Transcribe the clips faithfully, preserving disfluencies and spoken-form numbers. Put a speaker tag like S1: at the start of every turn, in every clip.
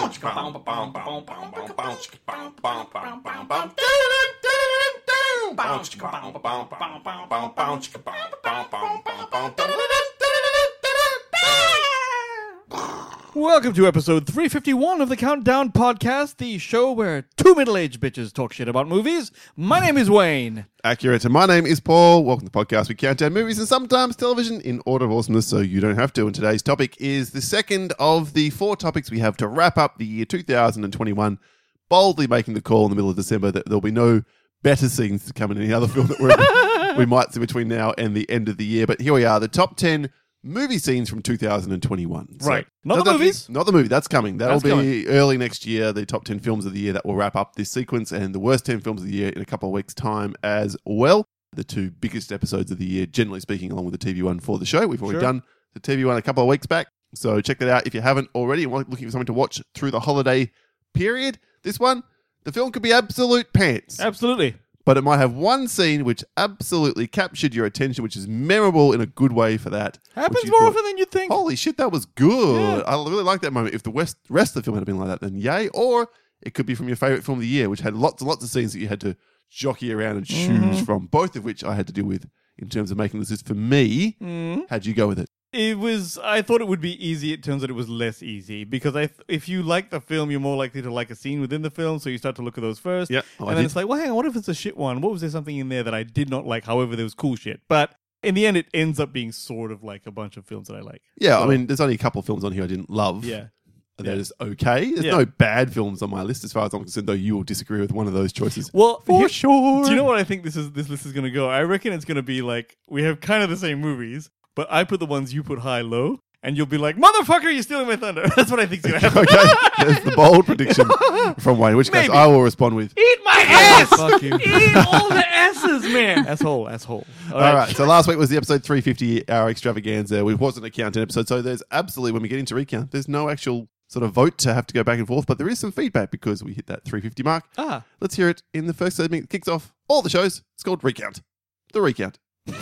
S1: Welcome to episode three fifty-one of the Countdown Podcast, the show where two middle-aged bitches talk shit about movies. My name is Wayne.
S2: Accurate. And my name is Paul. Welcome to the podcast. We count down movies and sometimes television in order of awesomeness, so you don't have to. And today's topic is the second of the four topics we have to wrap up the year two thousand twenty-one, boldly making the call in the middle of December that there'll be no better scenes to come in any other film that we're, we might see between now and the end of the year. But here we are, the top ten movie scenes from two thousand twenty-one. So
S1: right. Not the movies.
S2: Not the movie. That's coming. That'll
S1: That's
S2: be
S1: coming.
S2: early next year, the top ten films of the year that will wrap up this sequence, and the worst ten films of the year in a couple of weeks' time as well. The two biggest episodes of the year, generally speaking, along with the T V one for the show. We've already
S1: Sure.
S2: done the T V one a couple of weeks back, so check that out if you haven't already and want- looking for something to watch through the holiday period. This one, the film could be absolute pants.
S1: Absolutely.
S2: But it might have one scene which absolutely captured your attention, which is memorable in a good way for that.
S1: Happens
S2: which you
S1: more
S2: thought,
S1: often than you'd think.
S2: Holy shit, that was good.
S1: Yeah.
S2: I really like that moment. If the west, rest of the film had been like that, then yay. Or it could be from your favourite film of the year, which had lots and lots of scenes that you had to jockey around and choose
S1: Mm-hmm.
S2: from, both of which I had to deal with in terms of making this list for me.
S1: Mm-hmm.
S2: How'd you go with it?
S1: It was, I thought it would be easy. It turns out it was less easy because I, th- if you like the film, you're more likely to like a scene within the film. So you start to look at those first.
S2: Yeah. Oh, I
S1: and then
S2: did.
S1: it's like, well, hang on, what if it's a shit one? What was there something in there that I did not like? However, there was cool shit. But in the end, it ends up being sort of like a bunch of films that I like.
S2: Yeah,
S1: So-
S2: I mean, there's only a couple of films on here I didn't love.
S1: Yeah.
S2: That
S1: Yeah.
S2: is okay. There's
S1: Yeah.
S2: no bad films on my list as far as I'm concerned, though you will disagree with one of those choices.
S1: Well,
S2: For
S1: here-
S2: sure.
S1: Do you know what I think this is? This list is going to go. I reckon it's going to be like we have kind of the same movies, but I put the ones you put high low, and you'll be like, "Motherfucker, you're stealing my thunder." That's what I think's going to happen.
S2: Okay, that's the bold prediction from Wayne, which case
S1: Maybe.
S2: I will respond with.
S1: Eat my ass!
S2: Fuck you.
S1: Eat all the asses, man. Asshole, asshole. All
S2: All right, so last week was the episode three fifty, our extravaganza. It wasn't a count-in episode, so there's absolutely, when we get into recount, there's no actual sort of vote to have to go back and forth, but there is some feedback because we hit that three fifty mark.
S1: Ah.
S2: Let's hear it in the first segment. It kicks off all the shows. It's called Recount. The Recount.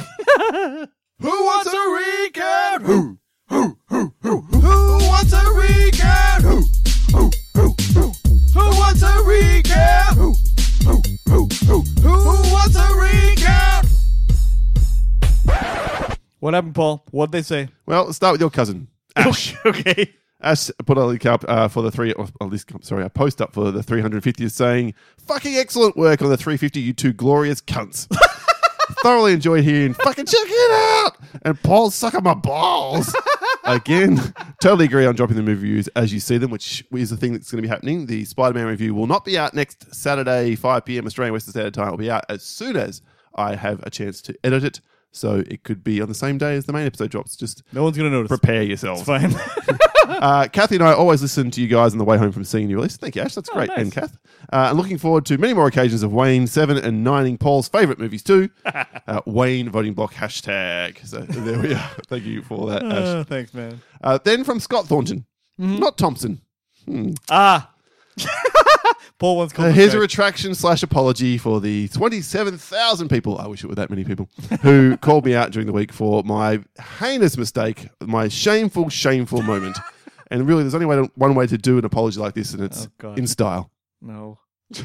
S2: Who wants a recount? Who? Who? Who? Who? Who wants a recount? Who? Who? Who? Who? Who wants a recount? Who? Who? Who? Who? Who wants a recount?
S1: What happened, Paul? What'd they say?
S2: Well, let's start with your cousin, Ash.
S1: Okay.
S2: Ash put a link up uh, for the three, or a list, sorry, a post up for the three hundred fiftieth saying, "Fucking excellent work on the three fifty, you two glorious cunts. Thoroughly enjoyed hearing, fucking check it out, and Paul sucking my balls." Again, totally agree on dropping the movie reviews as you see them, which is the thing that's going to be happening. The Spider-Man review will not be out next Saturday, five p.m. Australian Western Standard Time. It will be out as soon as I have a chance to edit it. So it could be on the same day as the main episode drops. Just
S1: No one's going to notice.
S2: prepare yourself.
S1: It's fine.
S2: Uh, Kathy and I always listen to you guys on the way home from seeing you release. Thank you, Ash. That's
S1: Oh,
S2: great.
S1: nice.
S2: And Kath. Uh, and looking forward to many more occasions of Wayne seven and nining Paul's favourite movies too. uh, Wayne voting block hashtag. So there we are. Thank you for that, Ash.
S1: Uh, thanks, man.
S2: Uh, then from Scott Thornton,
S1: Mm-hmm.
S2: not Thompson.
S1: Ah. Paul wants
S2: Uh, here's a retraction slash apology for the twenty-seven thousand people, I wish it were that many people, who called me out during the week for my heinous mistake, my shameful, shameful moment. And really, there's only way to, one way to do an apology like this, and it's
S1: Oh, God.
S2: in style.
S1: No.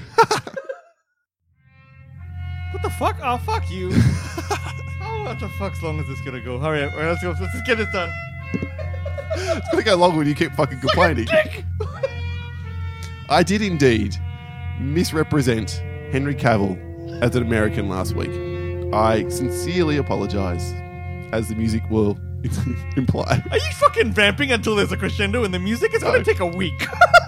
S1: What the fuck? Oh, fuck you. How much the fuck's long is this gonna go? Hurry up. All right, let's go. Let's just get this done.
S2: It's going to go longer when you keep fucking complaining. I did indeed misrepresent Henry Cavill as an American last week. I sincerely apologise, as the music will imply.
S1: Are you fucking vamping until there's a crescendo in the music? It's
S2: No.
S1: gonna take a week.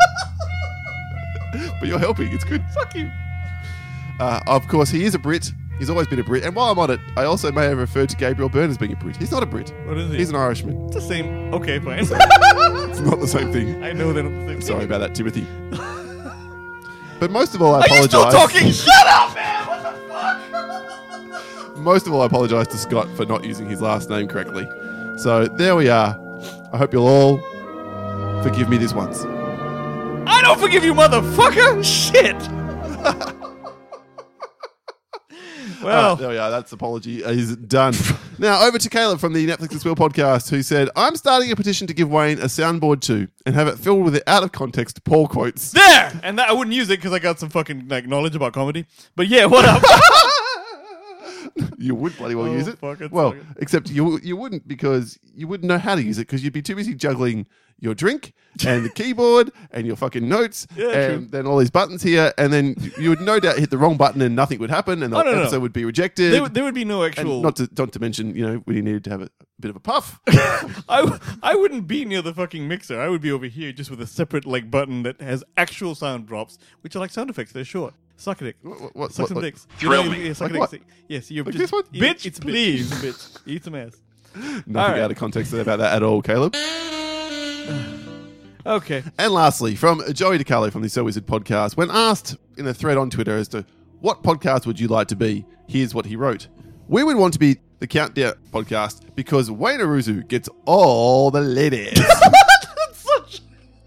S2: But you're helping. It's good.
S1: Fuck you.
S2: Uh, of course, he is a Brit. He's always been a Brit. And while I'm on it, I also may have referred to Gabriel Byrne as being a Brit. He's not a Brit.
S1: What is he?
S2: He's an Irishman.
S1: It's the same. Okay, fine.
S2: It's not the same thing.
S1: I know they're not the same.
S2: Sorry about that, Timothy. But most of all, I
S1: Are you
S2: apologise.
S1: still talking? Shut up, man! What the fuck?
S2: Most of all, I apologise to Scott for not using his last name correctly. So there we are. I hope you'll all forgive me this once.
S1: I don't forgive you, motherfucker! Shit!
S2: Uh,
S1: Well,
S2: there we are. That's apology is done. Now, over to Caleb from the Netflix and Spill podcast, who said, I'm starting a petition to give Wayne a soundboard too and have it filled with out of context Paul quotes.
S1: There! And that, I wouldn't use it because I got some fucking like knowledge about comedy. But yeah, what up?
S2: You would bloody well
S1: Oh,
S2: use it.
S1: fuck it,
S2: well,
S1: fuck it.
S2: except you you wouldn't because you wouldn't know how to use it because you'd be too busy juggling your drink and the keyboard and your fucking notes
S1: Yeah,
S2: and
S1: true.
S2: then all these buttons here, and then you would no doubt hit the wrong button and nothing would happen and the
S1: Oh, no, no.
S2: episode would be rejected.
S1: there, would- there would be no
S2: and
S1: actual.
S2: not to not to mention, you know, we needed to have a, bit of a puff.
S1: I, w- I wouldn't be near the fucking mixer. I would be over here just with a separate like button that has actual sound drops, which are like sound effects. They're short. Suck a dick.
S2: What- what-
S1: Suck
S2: what-
S1: some
S2: what-
S1: dicks.
S3: Thrill
S1: You know,
S3: me.
S1: yeah, suck
S2: Like
S1: a
S2: what?
S1: dick. Yes, you're
S2: Like
S1: just,
S2: this one?
S1: eat-
S2: Bitch,
S1: It's
S2: bitch.
S1: please, bitch. Eat some ass.
S2: Nothing
S1: All right.
S2: out of context about that at all, Caleb.
S1: Okay.
S2: And lastly, from Joey DiCarlo from the So Wizard podcast, when asked in a thread on Twitter as to what podcast would you like to be, here's what he wrote. We would want to be the Countdown podcast because Wayne Aruzu gets all the ladies.
S1: That's such.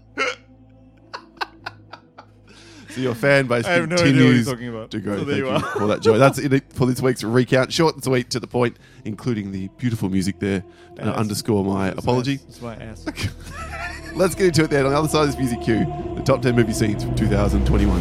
S2: So your fan base
S1: I have no idea what
S2: continues
S1: he's talking about.
S2: to grow.
S1: So there
S2: Thank
S1: you
S2: you
S1: are.
S2: for that, Joey. That's it for this week's recount. Short and sweet, to the point, including the beautiful music there. And
S1: Ass.
S2: underscore my
S1: It's
S2: apology.
S1: my ass. It's my ass.
S2: Let's get into it then. On the other side of this music cue, the top ten movie scenes from two thousand twenty-one.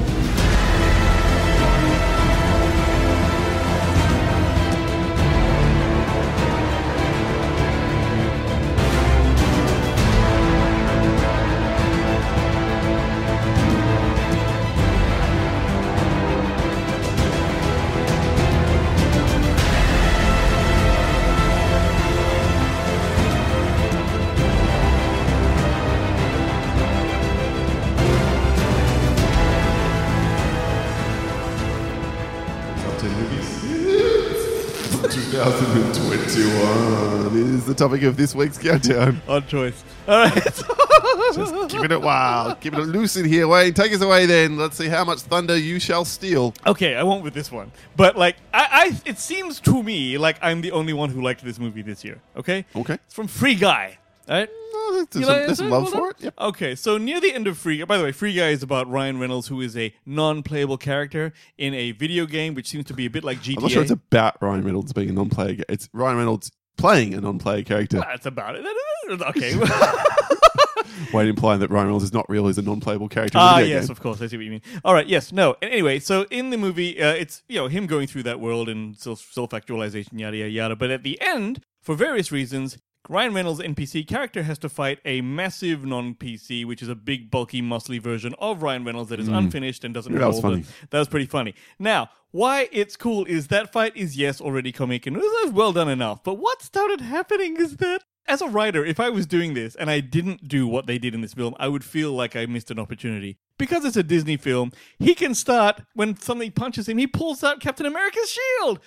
S2: Top ten movies twenty twenty-one is the topic of this week's countdown.
S1: Odd choice. All right.
S2: Just giving it wild, giving it loose in here. Wayne, take us away then. Let's see how much thunder you shall steal.
S1: Okay, I won't with this one, but like, I, I, it seems to me like I'm the only one who liked this movie this year. Okay.
S2: Okay.
S1: It's from Free Guy. All right.
S2: Oh, there's
S1: You
S2: some,
S1: like
S2: there's some
S1: it?
S2: love
S1: Well
S2: for
S1: done.
S2: it. Yep.
S1: Okay, so near the end of Free Guy, by the way, Free Guy is about Ryan Reynolds, who is a non-playable character in a video game, which seems to be a bit like G T A.
S2: I'm not sure it's about Ryan Reynolds being a non-player. It's Ryan Reynolds playing a non-player character.
S1: That's about it. Okay.
S2: Wayne implying that Ryan Reynolds is not real; he's a non-playable character.
S1: Ah,
S2: in a video
S1: yes,
S2: game.
S1: of course. I see what you mean. All right, yes, no. And anyway, so in the movie, uh, it's you know him going through that world and self self-actualization, yada yada yada. But at the end, for various reasons, Ryan Reynolds' N P C character has to fight a massive non-P C, which is a big, bulky, muscly version of Ryan Reynolds that is unfinished and doesn't.
S2: Yeah, that was
S1: roll the-
S2: funny.
S1: That was pretty funny. Now, why it's cool is that fight is yes already comic and it was well done enough. But what started happening is that as a writer, if I was doing this and I didn't do what they did in this film, I would feel like I missed an opportunity. Because it's a Disney film, he can start, when something punches him, he pulls out Captain America's shield.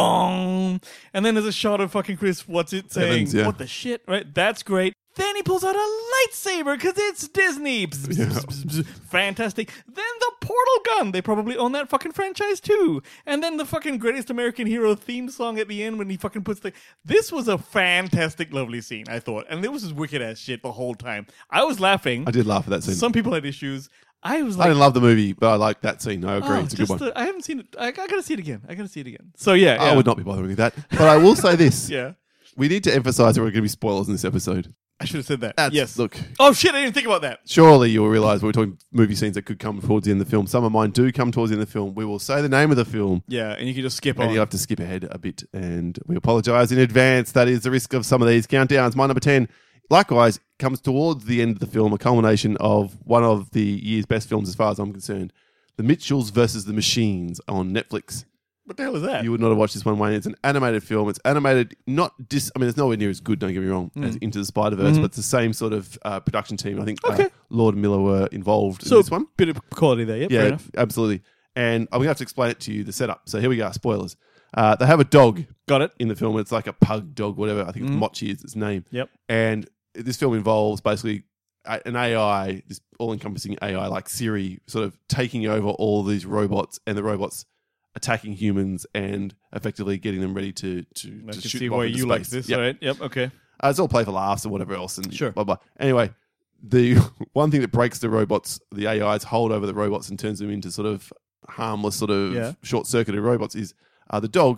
S1: Boom! And then there's a shot of fucking Chris, what's it saying?
S2: Evans, yeah.
S1: What the shit, right? That's great. Then he pulls out a lightsaber because it's Disney. Bzz, bzz,
S2: Yeah.
S1: bzz, bzz, bzz. Fantastic. Then the portal gun. They probably own that fucking franchise too. And then the fucking Greatest American Hero theme song at the end when he fucking puts the... This was a fantastic, lovely scene, I thought. And it was just wicked ass shit the whole time. I was laughing.
S2: I did laugh at that scene.
S1: Some people had issues. I was
S2: I
S1: like...
S2: didn't love the movie, but I like that scene. I agree;
S1: oh,
S2: it's a good
S1: just
S2: one.
S1: the- I haven't seen it. I, I gotta see it again. I gotta see it again. So yeah,
S2: I
S1: yeah.
S2: would not be bothering with that. But I will say this:
S1: Yeah.
S2: we need to emphasize that we're going to be spoilers in this episode.
S1: I should have said that.
S2: That's,
S1: yes.
S2: Look,
S1: Oh shit! I didn't think about that.
S2: surely you'll realize we're talking movie scenes that could come towards the end of the film. Some of mine do come towards the end of the film. We will say the name of the film,
S1: Yeah, and you can just skip
S2: and
S1: on.
S2: you have to skip ahead a bit. And we apologize in advance. That is the risk of some of these countdowns. My number ten, likewise, comes towards the end of the film, a culmination of one of the year's best films, as far as I'm concerned. The Mitchells versus the Machines on Netflix.
S1: What the hell is that?
S2: You would not have watched this one, Wayne. It's an animated film. It's animated, not dis. I mean, it's nowhere near as good. Don't get me wrong, as Into the Spider Verse, but it's the same sort of uh, production team. I think uh,
S1: Okay.
S2: Lord and Miller were involved
S1: so
S2: in this one.
S1: bit of quality there. Yep, fair
S2: Yeah,
S1: enough.
S2: absolutely. And I'm gonna have to explain it to you the setup. So here we go. Spoilers. Uh, they have a dog
S1: Got it.
S2: in the film. It's like a pug dog, whatever. I think it's Mochi is its name.
S1: Yep.
S2: And this film involves basically a- an A I, this all-encompassing A I like Siri, sort of taking over all these robots, and the robots attacking humans and effectively getting them ready to to,
S1: I
S2: to
S1: can
S2: shoot
S1: see
S2: them off
S1: why
S2: into
S1: you
S2: space.
S1: like this.
S2: Yep.
S1: All right. Yep. Okay.
S2: Uh, it's all play for laughs or whatever else, and
S1: Sure.
S2: blah blah. Anyway, the one thing that breaks the robots, the A I's hold over the robots and turns them into sort of harmless, sort of
S1: Yeah.
S2: short-circuited robots is uh, the dog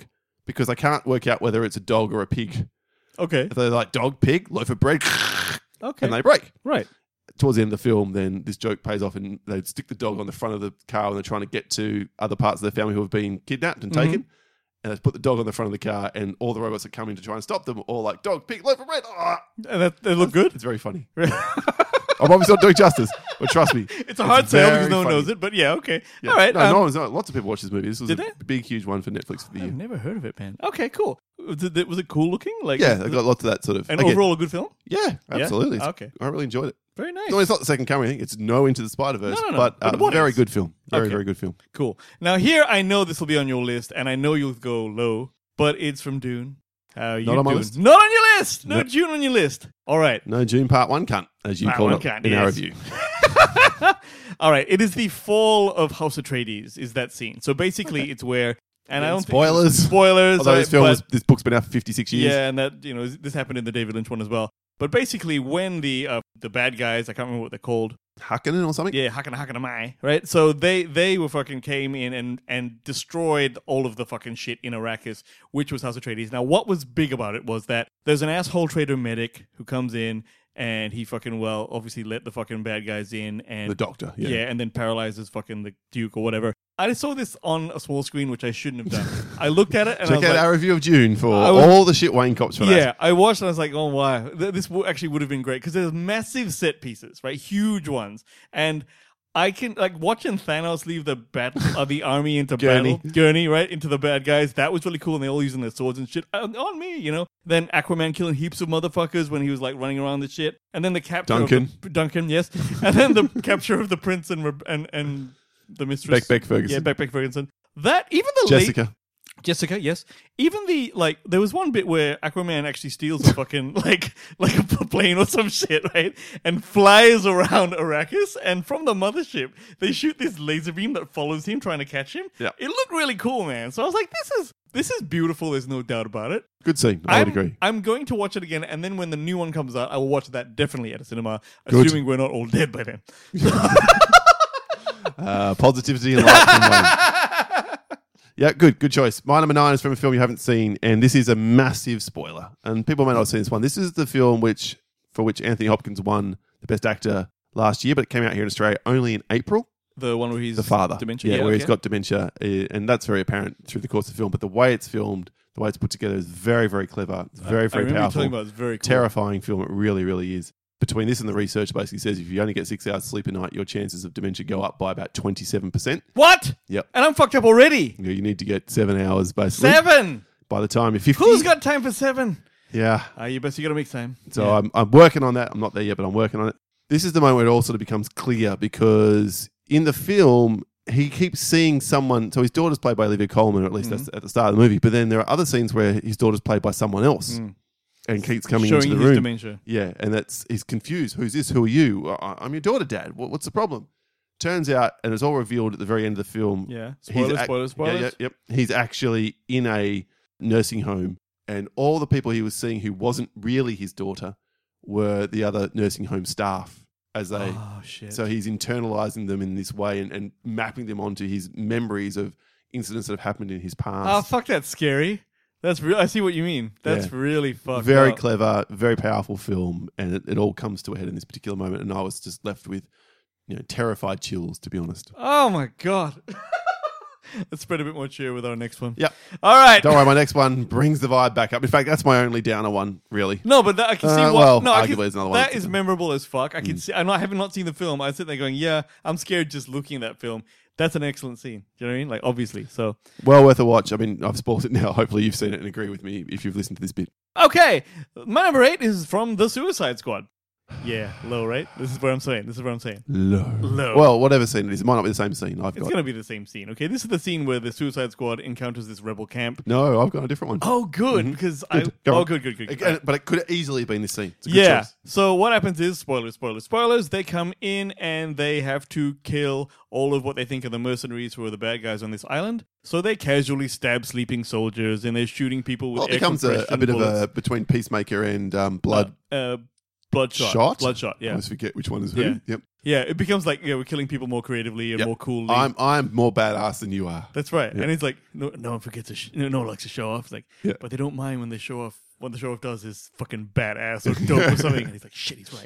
S2: because I can't work out whether it's a dog or a pig.
S1: Okay.
S2: They're like dog, pig, loaf of bread,
S1: Okay.
S2: and they break.
S1: Right.
S2: Towards the end of the film, then this joke pays off, and they stick the dog on the front of the car when they're trying to get to other parts of their family who have been kidnapped and
S1: Mm-hmm.
S2: taken. And they put the dog on the front of the car, and all the robots that come in to try and stop them, are all like dog, pig, loaf of bread. Ah!
S1: And that, they look good.
S2: It's very funny. I'm obviously not doing justice, but trust me,
S1: It's a hard sell because
S2: very
S1: no one
S2: funny.
S1: knows it, but yeah, okay.
S2: Yeah.
S1: All right.
S2: No,
S1: um,
S2: no one's not. Lots of people watch this movie. This was
S1: Did
S2: a
S1: they?
S2: big, huge one for Netflix for the
S1: I've
S2: year.
S1: never heard of it, man. Okay, cool. Was it, was it cool looking? Like,
S2: Yeah,
S1: was
S2: I
S1: it-
S2: got lots of that sort of.
S1: and
S2: again,
S1: overall a good film?
S2: yeah, absolutely. It's-
S1: Okay.
S2: I really enjoyed it.
S1: Very nice.
S2: No, it's not the second coming. I think it's no Into the Spider Verse,
S1: No, no, no.
S2: but
S1: But
S2: uh,
S1: what
S2: very
S1: is?
S2: good film. Very,
S1: Okay.
S2: very good film.
S1: Cool. Now here, I know this will be on your list, and I know you'll go low, but it's from Dune. How you
S2: Not on my
S1: doing?
S2: list.
S1: Not on your list. No
S2: Nope.
S1: Dune on your list. All right.
S2: No, June Part One cunt, as you
S1: Part
S2: called
S1: one
S2: it
S1: cunt,
S2: in our
S1: yes.
S2: review.
S1: All right. It is the fall of House Atreides. Is that scene? So basically, it's where, and I don't
S2: Spoilers.
S1: think, spoilers.
S2: Although this
S1: right,
S2: film,
S1: but-
S2: was, this book's been out for fifty-six years.
S1: yeah, and that you know this happened in the David Lynch one as well. But basically, when the uh, the bad guys, I can't remember what they're called.
S2: Hakkinen or something.
S1: Yeah, Hakana Hakana Mai, right? So they they were fucking came in and and destroyed all of the fucking shit in Arrakis, which was House Atreides. Now, what was big about it was that there's an asshole trader medic who comes in and he fucking well obviously let the fucking bad guys in and
S2: The Doctor.
S1: yeah.
S2: Yeah.
S1: and then paralyzes fucking the Duke or whatever. I saw this on a small screen, which I shouldn't have done. I looked at it and I
S2: Check
S1: was
S2: out
S1: like,
S2: our review of June for
S1: I was-
S2: all the shit Wayne cops for that.
S1: yeah, I watched and I was like, oh, wow. Th- This w- actually would have been great because there's massive set pieces, right? Huge ones. And I can, like, watching Thanos leave the battle of the army into
S2: Gurney.
S1: battle, Gurney, right? Into the bad guys. That was really cool. And they all using their swords and shit on, on me, you know? Then Aquaman killing heaps of motherfuckers when he was, like, running around the shit. And then the capture
S2: Duncan.
S1: of the, Duncan, yes. And then the capture of the prince and, Reb- and, and the mistress.
S2: Beck Beck Ferguson.
S1: Yeah, Beck Beck Ferguson. That, even the late...
S2: Jessica.
S1: Jessica, yes. Even the like, there was one bit where Aquaman actually steals a fucking like like a p- plane or some shit, right? And flies around Arrakis, and from the mothership, they shoot this laser beam that follows him, trying to catch him.
S2: Yeah.
S1: It looked really cool, man. So I was like, this is this is beautiful. There's no doubt about it.
S2: Good scene. I
S1: I'm,
S2: would agree.
S1: I'm going to watch it again, and then when the new one comes out, I will watch that definitely at a cinema,
S2: Good.
S1: assuming we're not all dead by then.
S2: Uh, positivity and light from Wayne. Yeah, good, good choice. My number nine is from a film you haven't seen, and this is a massive spoiler. And people may not have seen this one. This is the film which for which Anthony Hopkins won the Best Actor last year, but it came out here in Australia only in April.
S1: The one where he's
S2: The father,
S1: dementia,
S2: yeah,
S1: yeah,
S2: where he's
S1: okay.
S2: got dementia, uh, and that's very apparent through the course of the film. But the way it's filmed, the way it's put together, is very, very clever. It's very,
S1: I
S2: very
S1: remember you
S2: powerful.
S1: talking about it. It's very cool.
S2: Terrifying film. It really, really is. Between this and the research, basically says if you only get six hours sleep a night, your chances of dementia go up by about twenty-seven percent.
S1: What?
S2: Yep.
S1: And I'm fucked up already.
S2: You know, you need to get seven hours basically.
S1: Seven.
S2: By the time you're fifty.
S1: Who's got time for seven?
S2: Yeah.
S1: Ah, you best you gotta make time.
S2: So
S1: Yeah.
S2: I'm, I'm working on that. I'm not there yet, but I'm working on it. This is the moment where it all sort of becomes clear because in the film, he keeps seeing someone. So his daughter's played by Olivia Colman, or at least
S1: Mm-hmm.
S2: that's at the start of the movie. But then there are other scenes where his daughter's played by someone else
S1: Mm.
S2: and keeps coming
S1: showing
S2: into the
S1: his
S2: room.
S1: dementia.
S2: Yeah, and that's he's confused. Who's this? Who are you? I, I'm your daughter, Dad. What, what's the problem? Turns out, and it's all revealed at the very end of the film.
S1: Yeah.
S2: he's
S1: Spoilers,
S2: ac-
S1: spoilers, spoilers.
S2: Yeah, yeah, yep. He's actually in a nursing home, and all the people he was seeing who wasn't really his daughter were the other nursing home staff. As they,
S1: Oh shit.
S2: so he's internalizing them in this way and, and mapping them onto his memories of incidents that have happened in his
S1: oh
S2: past.
S1: fuck, that's scary. That's real. I see what you mean. That's
S2: Yeah.
S1: really fucked
S2: Very
S1: up.
S2: clever, very powerful film, and it, it all comes to a head in this particular moment. And I was just left with, you know, terrified chills, to be honest.
S1: Oh my god. Let's spread a bit more cheer with our next one.
S2: Yep.
S1: All right.
S2: Don't worry, my next one brings the vibe back up. In fact, that's my only downer one, really.
S1: No, but that, I can see
S2: Uh,
S1: what.
S2: well,
S1: no, I
S2: arguably
S1: can,
S2: there's another one
S1: that
S2: that's
S1: is
S2: different.
S1: memorable as fuck. I
S2: Mm.
S1: can see. I'm not. I have not seen the film. I sit there going, "Yeah, I'm scared just looking at that film." That's an excellent scene. Do you know what I mean? Like, obviously. So,
S2: Well worth a watch. I mean, I've spoiled it now. Hopefully, you've seen it and agree with me if you've listened to this bit.
S1: okay, my number eight is from The Suicide Squad. Yeah, low, right? This is what I'm saying. This is what I'm saying.
S2: Low.
S1: Low.
S2: Well, whatever scene it is, it might not be the same scene. I've
S1: It's
S2: got.
S1: going to be the same scene, okay? This is the scene where the Suicide Squad encounters this rebel camp.
S2: No, I've got a different one.
S1: Oh, good,
S2: Mhm.
S1: because
S2: Good.
S1: I.
S2: Go
S1: oh,
S2: on.
S1: good, good, good.
S2: It-
S1: good.
S2: but it could have easily have been this scene. It's a good
S1: Yeah.
S2: choice.
S1: So what happens is, spoilers, spoilers, spoilers. They come in and they have to kill all of what they think are the mercenaries who are the bad guys on this island. So they casually stab sleeping soldiers and they're shooting people with
S2: Well, it
S1: air
S2: becomes a, a
S1: compression
S2: bit of a
S1: bullets.
S2: between Peacemaker and um, Blood.
S1: Uh, Bloodshot.
S2: Shot?
S1: Bloodshot,
S2: I
S1: yeah.
S2: always forget which one is who.
S1: Yeah.
S2: Yep.
S1: Yeah, it becomes like, yeah, we're killing people more creatively and
S2: Yep.
S1: more coolly.
S2: I'm I'm more badass than you are.
S1: That's right.
S2: Yeah.
S1: And he's like, no, no one forgets to, sh- no, no one likes to show off. It's like,
S2: Yeah.
S1: but they don't mind when they show off. What the show off does is fucking badass or dope or something. And he's like, shit, he's right.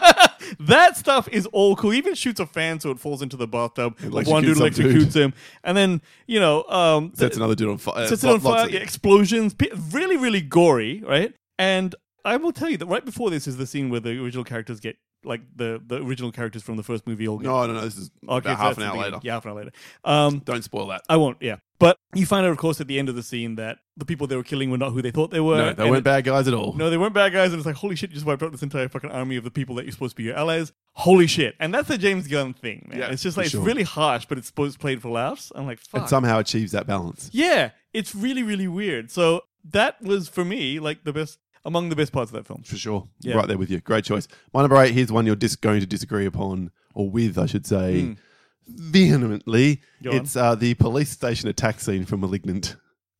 S1: That stuff is all cool. He even shoots a fan so it falls into the bathtub. Like one dude
S2: electrocutes some
S1: electrocutes
S2: dude.
S1: him. And then, you know, um,
S2: Sets another dude on fire.
S1: sets it on fire, yeah, explosions, P- really, really gory, right? And I will tell you that right before this is the scene where the original characters get, like, the, the original characters from the first movie all get.
S2: No, no, no. This is
S1: Okay,
S2: about
S1: so
S2: half
S1: that's
S2: an
S1: the
S2: hour
S1: beginning.
S2: later.
S1: Yeah, half an hour later. Um,
S2: Don't spoil that.
S1: I won't, yeah. But you find out, of course, at the end of the scene that the people they were killing were not who they thought they were.
S2: No, they
S1: and
S2: weren't bad guys at all.
S1: No, they weren't bad guys, and it's like, holy shit, you just wiped out this entire fucking army of the people that you're supposed to be your allies. Holy shit. And that's the James Gunn thing, man.
S2: Yeah,
S1: it's just
S2: for
S1: like,
S2: sure.
S1: it's really harsh, but it's supposed played for laughs. I'm like, fuck.
S2: And somehow achieves that balance.
S1: Yeah, it's really, really weird. So that was, for me, like the best, among the best parts of that film.
S2: For sure.
S1: Yeah.
S2: Right there with you. Great choice. My number eight, here's one you're dis- going to disagree upon, or with, I should say,
S1: Mm.
S2: vehemently.
S1: Go on.
S2: It's uh, the police station attack scene from Malignant.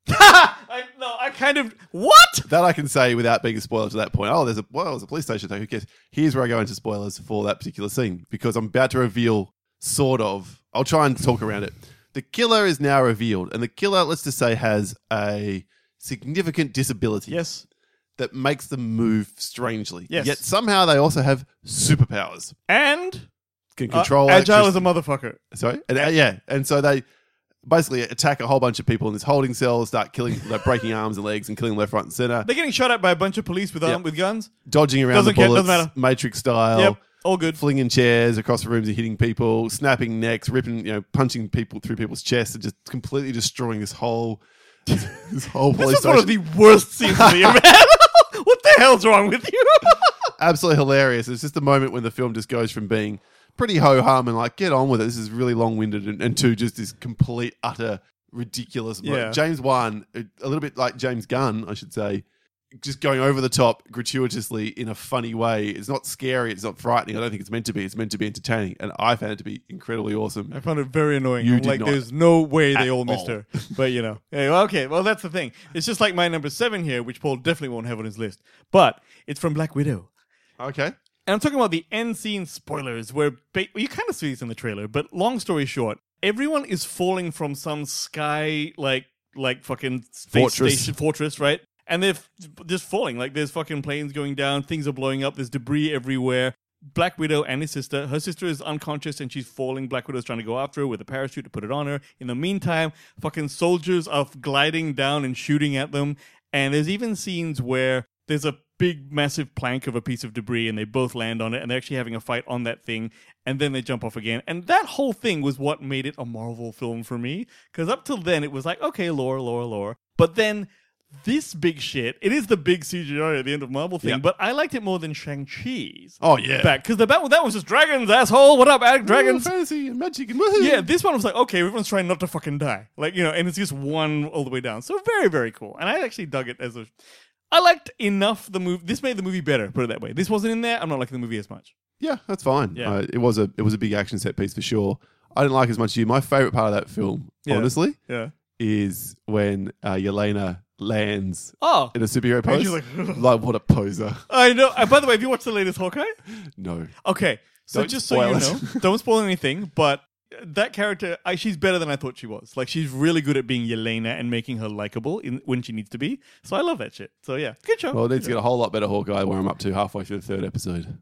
S1: I, no, I kind of, what?
S2: That I can say without being a spoiler to that point. Oh, there's a well, there's a police station attack. Who cares? Here's where I go into spoilers for that particular scene because I'm about to reveal sort of. I'll try and talk around it. The killer is now revealed, and the killer, let's just say, has a significant disability.
S1: Yes.
S2: That makes them move strangely.
S1: Yes.
S2: Yet somehow they also have superpowers.
S1: And
S2: Can
S1: uh,
S2: control
S1: agile as a
S2: electric-
S1: motherfucker.
S2: Sorry, and, uh, yeah, and so they basically attack a whole bunch of people in this holding cell, start killing, like, breaking arms and legs, and killing left, right, and center,
S1: They're getting shot at by a bunch of police with, um,
S2: Yep.
S1: with guns.
S2: dodging around
S1: Doesn't
S2: the
S1: care,
S2: bullets,
S1: doesn't matter.
S2: Matrix style.
S1: Yep. All good.
S2: Flinging chairs across the rooms and hitting people, snapping necks, ripping, you know, punching people through people's chests, and just completely destroying this whole, this whole
S1: This
S2: police
S1: is one of
S2: station.
S1: the worst scenes of the year, man. What the hell's wrong with you?
S2: Absolutely hilarious. It's just a moment when the film just goes from being pretty ho hum and like, get on with it. This is really long winded, and, and to just this complete, utter, ridiculous. mo-
S1: Yeah.
S2: James Wan, a a little bit like James Gunn, I should say, just going over the top gratuitously in a funny way. It's not scary. It's not frightening. I don't think it's meant to be. It's meant to be entertaining. And I found it to be incredibly awesome.
S1: I found it very annoying.
S2: You
S1: I'm
S2: did
S1: like,
S2: not.
S1: there's no way they
S2: At
S1: all missed
S2: all.
S1: her. But, you know. Hey, well, okay, well, that's the thing. It's just like my number seven here, which Paul definitely won't have on his list. But it's from Black Widow.
S2: Okay.
S1: And I'm talking about the end scene spoilers, where ba- well, you kind of see this in the trailer, but long story short, everyone is falling from some sky, like, like fucking space
S2: Fortress.
S1: station fortress, right? And they're f- just falling. Like, there's fucking planes going down, things are blowing up, there's debris everywhere. Black Widow and his sister. Her sister is unconscious and she's falling. Black Widow's trying to go after her with a parachute to put it on her. In the meantime, fucking soldiers are gliding down and shooting at them. And there's even scenes where there's a big, massive plank of a piece of debris and they both land on it and they're actually having a fight on that thing. And then they jump off again. And that whole thing was what made it a Marvel film for me. Because up till then, it was like, okay, lore, lore, lore. But then this big shit, it is the big C G I at the end of Marvel thing,
S2: Yep.
S1: but I liked it more than Shang-Chi's.
S2: Oh, yeah.
S1: Back, because the that, that was just dragons, asshole. What up, Ag?
S2: Ooh,
S1: Dragons?
S2: fantasy and magic and woohoo.
S1: Yeah, this one was like, okay, everyone's trying not to fucking die. Like, you know, and it's just one all the way down. So very, very cool. And I actually dug it as a... I liked enough the movie. This made the movie better, put it that way. This wasn't in there. I'm not liking the movie as much.
S2: Yeah, that's fine.
S1: Yeah.
S2: Uh, it was a it was a big action set piece for sure. I didn't like it as much as you. My favorite part of that film,
S1: Yeah.
S2: honestly,
S1: Yeah.
S2: is when uh, Yelena lands
S1: Oh.
S2: in a superhero
S1: And
S2: pose.
S1: she's like,
S2: like, what a poser.
S1: I know. Uh, by the way, have you watched the latest Hawkeye?
S2: No.
S1: Okay. So
S2: Don't
S1: just so
S2: spoil
S1: you
S2: it.
S1: know, don't spoil anything, but that character, I, she's better than I thought she was. Like, she's really good at being Yelena and making her likable in, when she needs to be. So I love that shit. So yeah, good show.
S2: Well, it needs to
S1: Good
S2: get a whole lot better Hawkeye where I'm up to halfway through the third episode.
S1: show.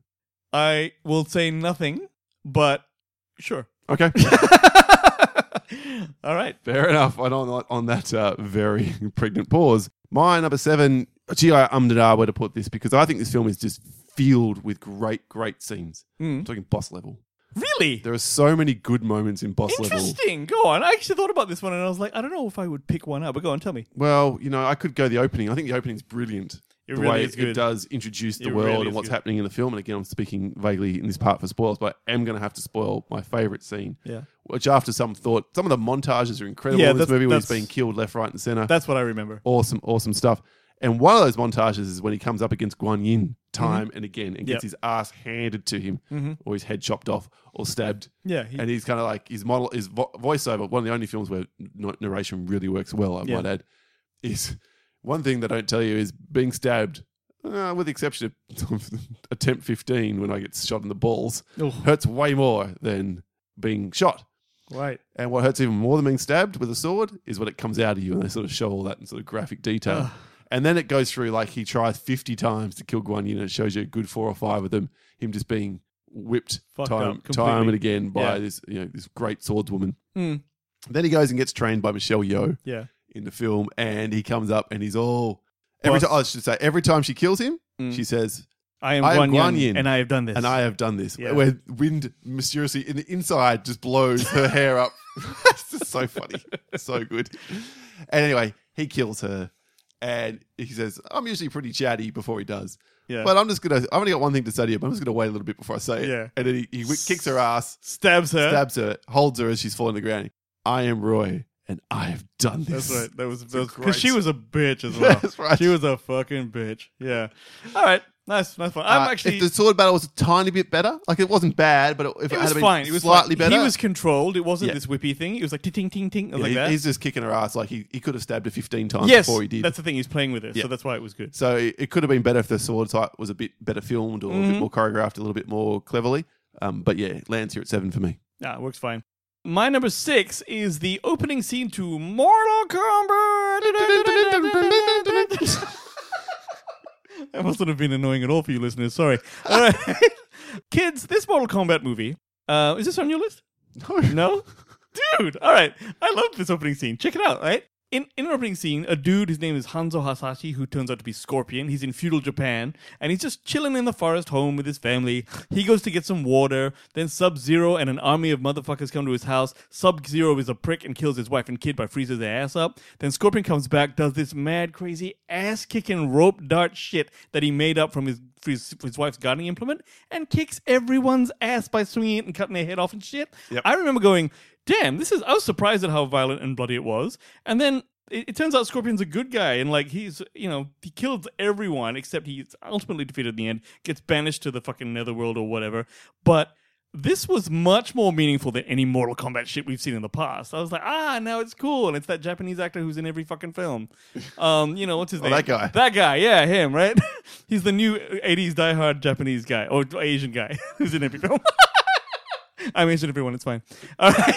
S1: I will say nothing, but sure.
S2: Okay.
S1: All right.
S2: Fair enough. And on, on that uh, very pregnant pause, my number seven, gee, I ummed and ahed where to put this because I think this film is just filled with great, great scenes. I'm
S1: Mm.
S2: talking boss level.
S1: Really?
S2: There are so many good moments in boss level.
S1: Interesting. Go on. I actually thought about this one and I was like, I don't know if I would pick one up, but go on, tell me.
S2: Well, you know, I could go the opening. I think the opening's brilliant.
S1: It
S2: the
S1: really
S2: way
S1: is
S2: it
S1: good.
S2: does introduce the
S1: It
S2: world
S1: really
S2: and
S1: is
S2: what's
S1: good.
S2: happening in the film. And again, I'm speaking vaguely in this part for spoilers, but I am going to have to spoil my favorite scene,
S1: Yeah.
S2: which after some thought, some of the montages are incredible
S1: Yeah,
S2: in this
S1: that's-
S2: movie where he's
S1: that's-
S2: being killed left, right, and center.
S1: That's what I remember.
S2: Awesome, awesome stuff. And one of those montages is when he comes up against Guan Yin time and again and gets
S1: Yep.
S2: his ass handed to him
S1: Mhm.
S2: or his head chopped off or stabbed.
S1: Yeah. He,
S2: And he's kind of like his model, his vo- voiceover. One of the only films where n- narration really works well, I
S1: Yeah.
S2: might add, is one thing they don't tell you is being stabbed Uh, with the exception of attempt fifteen, when I get shot in the balls,
S1: Oh.
S2: hurts way more than being shot.
S1: Right.
S2: And what hurts even more than being stabbed with a sword is when it comes out of you, and they sort of show all that in sort of graphic detail.
S1: Ugh.
S2: And then it goes through like he tries fifty times to kill Guan Yin, and it shows you a good four or five of them, him just being whipped
S1: Fucked
S2: time,
S1: up
S2: time
S1: completely.
S2: and again by
S1: Yeah.
S2: this, you know, this great swordswoman.
S1: Mm.
S2: Then he goes and gets trained by Michelle Yeoh
S1: Yeah.
S2: in the film, and he comes up and he's all every
S1: Boss.
S2: time. I should say every time she kills him,
S1: Mm.
S2: she says,
S1: I am
S2: I am
S1: Guan,
S2: Guan
S1: Yin,
S2: Yin,
S1: and I have done this.
S2: "And I have done this."
S1: Yeah.
S2: Where wind mysteriously in the inside just blows her hair up. It's just so funny, so good. And anyway, he kills her, and he says, "I'm usually pretty chatty before he does."
S1: Yeah.
S2: But I'm just gonna. I've only got one thing to say to you, but I'm just gonna wait a little bit before I say it.
S1: Yeah.
S2: And then he, he wi- kicks her ass,
S1: Stabs her.
S2: stabs her, holds her as she's falling to the ground. I am Roy, and I have done this.
S1: That's right. That was
S2: a
S1: because
S2: great-
S1: she was a bitch as well.
S2: That's right.
S1: She was a fucking bitch. Yeah. All right. Nice. Nice one. I'm
S2: Uh,
S1: actually.
S2: if the sword battle was a tiny bit better, like it wasn't bad, but if it,
S1: it
S2: had
S1: was
S2: been
S1: fine. It was
S2: slightly
S1: fine.
S2: better,
S1: He was controlled. It wasn't
S2: Yeah.
S1: this whippy thing. It was like ting ting ting. It was
S2: yeah,
S1: like
S2: he-
S1: that.
S2: he's just kicking her ass. Like he, he could have stabbed her fifteen times
S1: yes.
S2: before he did.
S1: That's the thing. He's playing with it,
S2: Yeah.
S1: so that's why it was good.
S2: So it, it could have been better if the sword fight was a bit better filmed or a
S1: Mhm.
S2: bit more choreographed, a little bit more cleverly. Um, but yeah, it lands here at seven for me.
S1: Yeah, it works fine. My number six is the opening scene to Mortal Kombat. That mustn't have been annoying at all for you listeners. Sorry. All right. Kids, this Mortal Kombat movie, uh, is this on your list?
S2: No.
S1: No? Dude, all right. I love this opening scene. Check it out, right? In, in an opening scene, a dude, his name is Hanzo Hasashi, who turns out to be Scorpion. He's in feudal Japan, and he's just chilling in the forest home with his family. He goes to get some water. Then Sub-Zero and an army of motherfuckers come to his house. Sub-Zero is a prick and kills his wife and kid by freezing their ass up. Then Scorpion comes back, does this mad, crazy, ass-kicking rope dart shit that he made up from his, his, his wife's gardening implement, and kicks everyone's ass by swinging it and cutting their head off and shit.
S2: Yep.
S1: I remember going, damn, this is, I was surprised at how violent and bloody it was. And then it, it turns out Scorpion's a good guy, and like he's, you know, he kills everyone except he's ultimately defeated in the end, gets banished to the fucking netherworld or whatever. But this was much more meaningful than any Mortal Kombat shit we've seen in the past. I was like, ah, now it's cool, and it's that Japanese actor who's in every fucking film. Um, you know, what's his
S2: Oh,
S1: name?
S2: that guy.
S1: That guy, yeah, him, right? He's the new eighties diehard Japanese guy, or Asian guy, who's in every film. I mentioned everyone, it's fine. All right.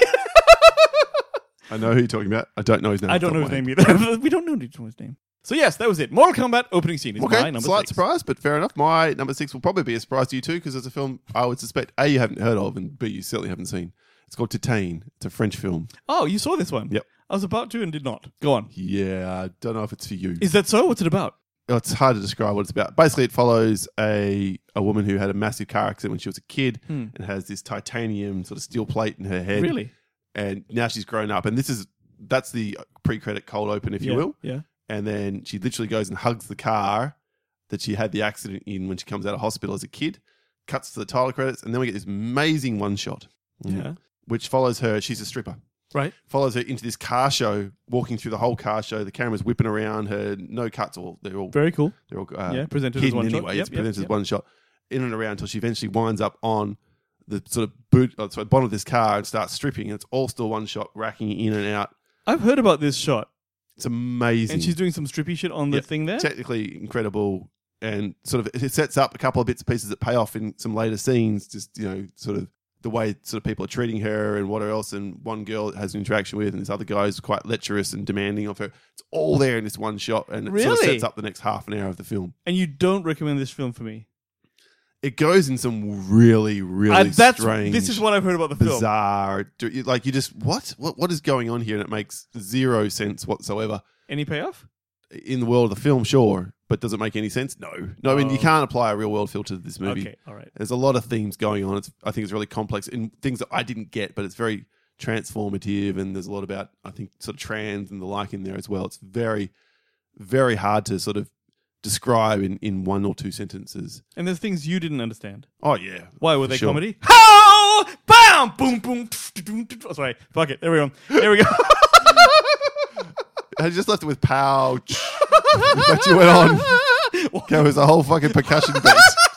S2: I know who you're talking about. I don't know his name.
S1: I don't know his name either. We don't know his name. So yes, that was it. Mortal Kombat opening scene is my
S2: Okay,
S1: number
S2: slight
S1: six.
S2: surprise, but fair enough. My number six will probably be a surprise to you too, because it's a film I would suspect A, you haven't heard of, and B, you certainly haven't seen. It's called Titane. It's a French film.
S1: Oh, you saw this one?
S2: Yep.
S1: I was about to and did not. Go on.
S2: Yeah, I don't know if it's for you.
S1: Is that so? What's it about?
S2: It's hard to describe what it's about. Basically, it follows a a woman who had a massive car accident when she was a kid
S1: Hmm.
S2: and has this titanium sort of steel plate in her head.
S1: Really?
S2: And now she's grown up, and this is that's the pre-credit cold open, if
S1: yeah.
S2: you will.
S1: Yeah.
S2: And then she literally goes and hugs the car that she had the accident in when she comes out of hospital as a kid, cuts to the title credits, and then we get this amazing one shot,
S1: Yeah.
S2: which follows her. She's a stripper.
S1: Right.
S2: Follows her into this car show, walking through the whole car show. The camera's whipping around her. No cuts. All they're all
S1: Very cool.
S2: they're all uh,
S1: yeah. Presented as
S2: hidden
S1: one
S2: anyway.
S1: shot.
S2: It's
S1: Yep, yep,
S2: presented
S1: yep.
S2: as one shot, in and around until she eventually winds up on the sort of boot, uh, sorry, bottom of this car and starts stripping. And it's all still one shot, racking in and out.
S1: I've heard about this shot.
S2: It's amazing.
S1: And she's doing some strippy shit on the
S2: Yep.
S1: thing there?
S2: Technically incredible, and sort of it sets up a couple of bits and pieces that pay off in some later scenes. Just, you know, sort of the way sort of people are treating her and what else. And one girl has an interaction with, and this other guy is quite lecherous and demanding of her. It's all there in this one shot, and it sort of
S1: Really?
S2: sets up the next half an hour of the film.
S1: And you don't recommend this film for me?
S2: It goes in some really, really
S1: Uh, that's
S2: strange.
S1: This is what I've heard about the film.
S2: bizarre. do- you- Like you just what? What? What is going on here? And it makes zero sense whatsoever.
S1: Any payoff?
S2: In the world of the film, sure, but does it make any sense? No, no. I mean, you
S1: Oh.
S2: can't apply a real world filter to this movie.
S1: Okay, all right.
S2: There's a lot of themes going on. It's, I think it's really complex and things that I didn't get, but it's very transformative. And there's a lot about, I think, sort of trans and the like in there as well. It's very, very hard to sort of describe in, in one or two sentences.
S1: And there's things you didn't understand.
S2: Oh yeah,
S1: Why were
S2: for
S1: they
S2: sure.
S1: comedy? How? Bam! Boom! Boom! Oh, sorry. Fuck it. There we go. There we go.
S2: I just left it with pow. But you went on. There was a whole fucking percussion beat.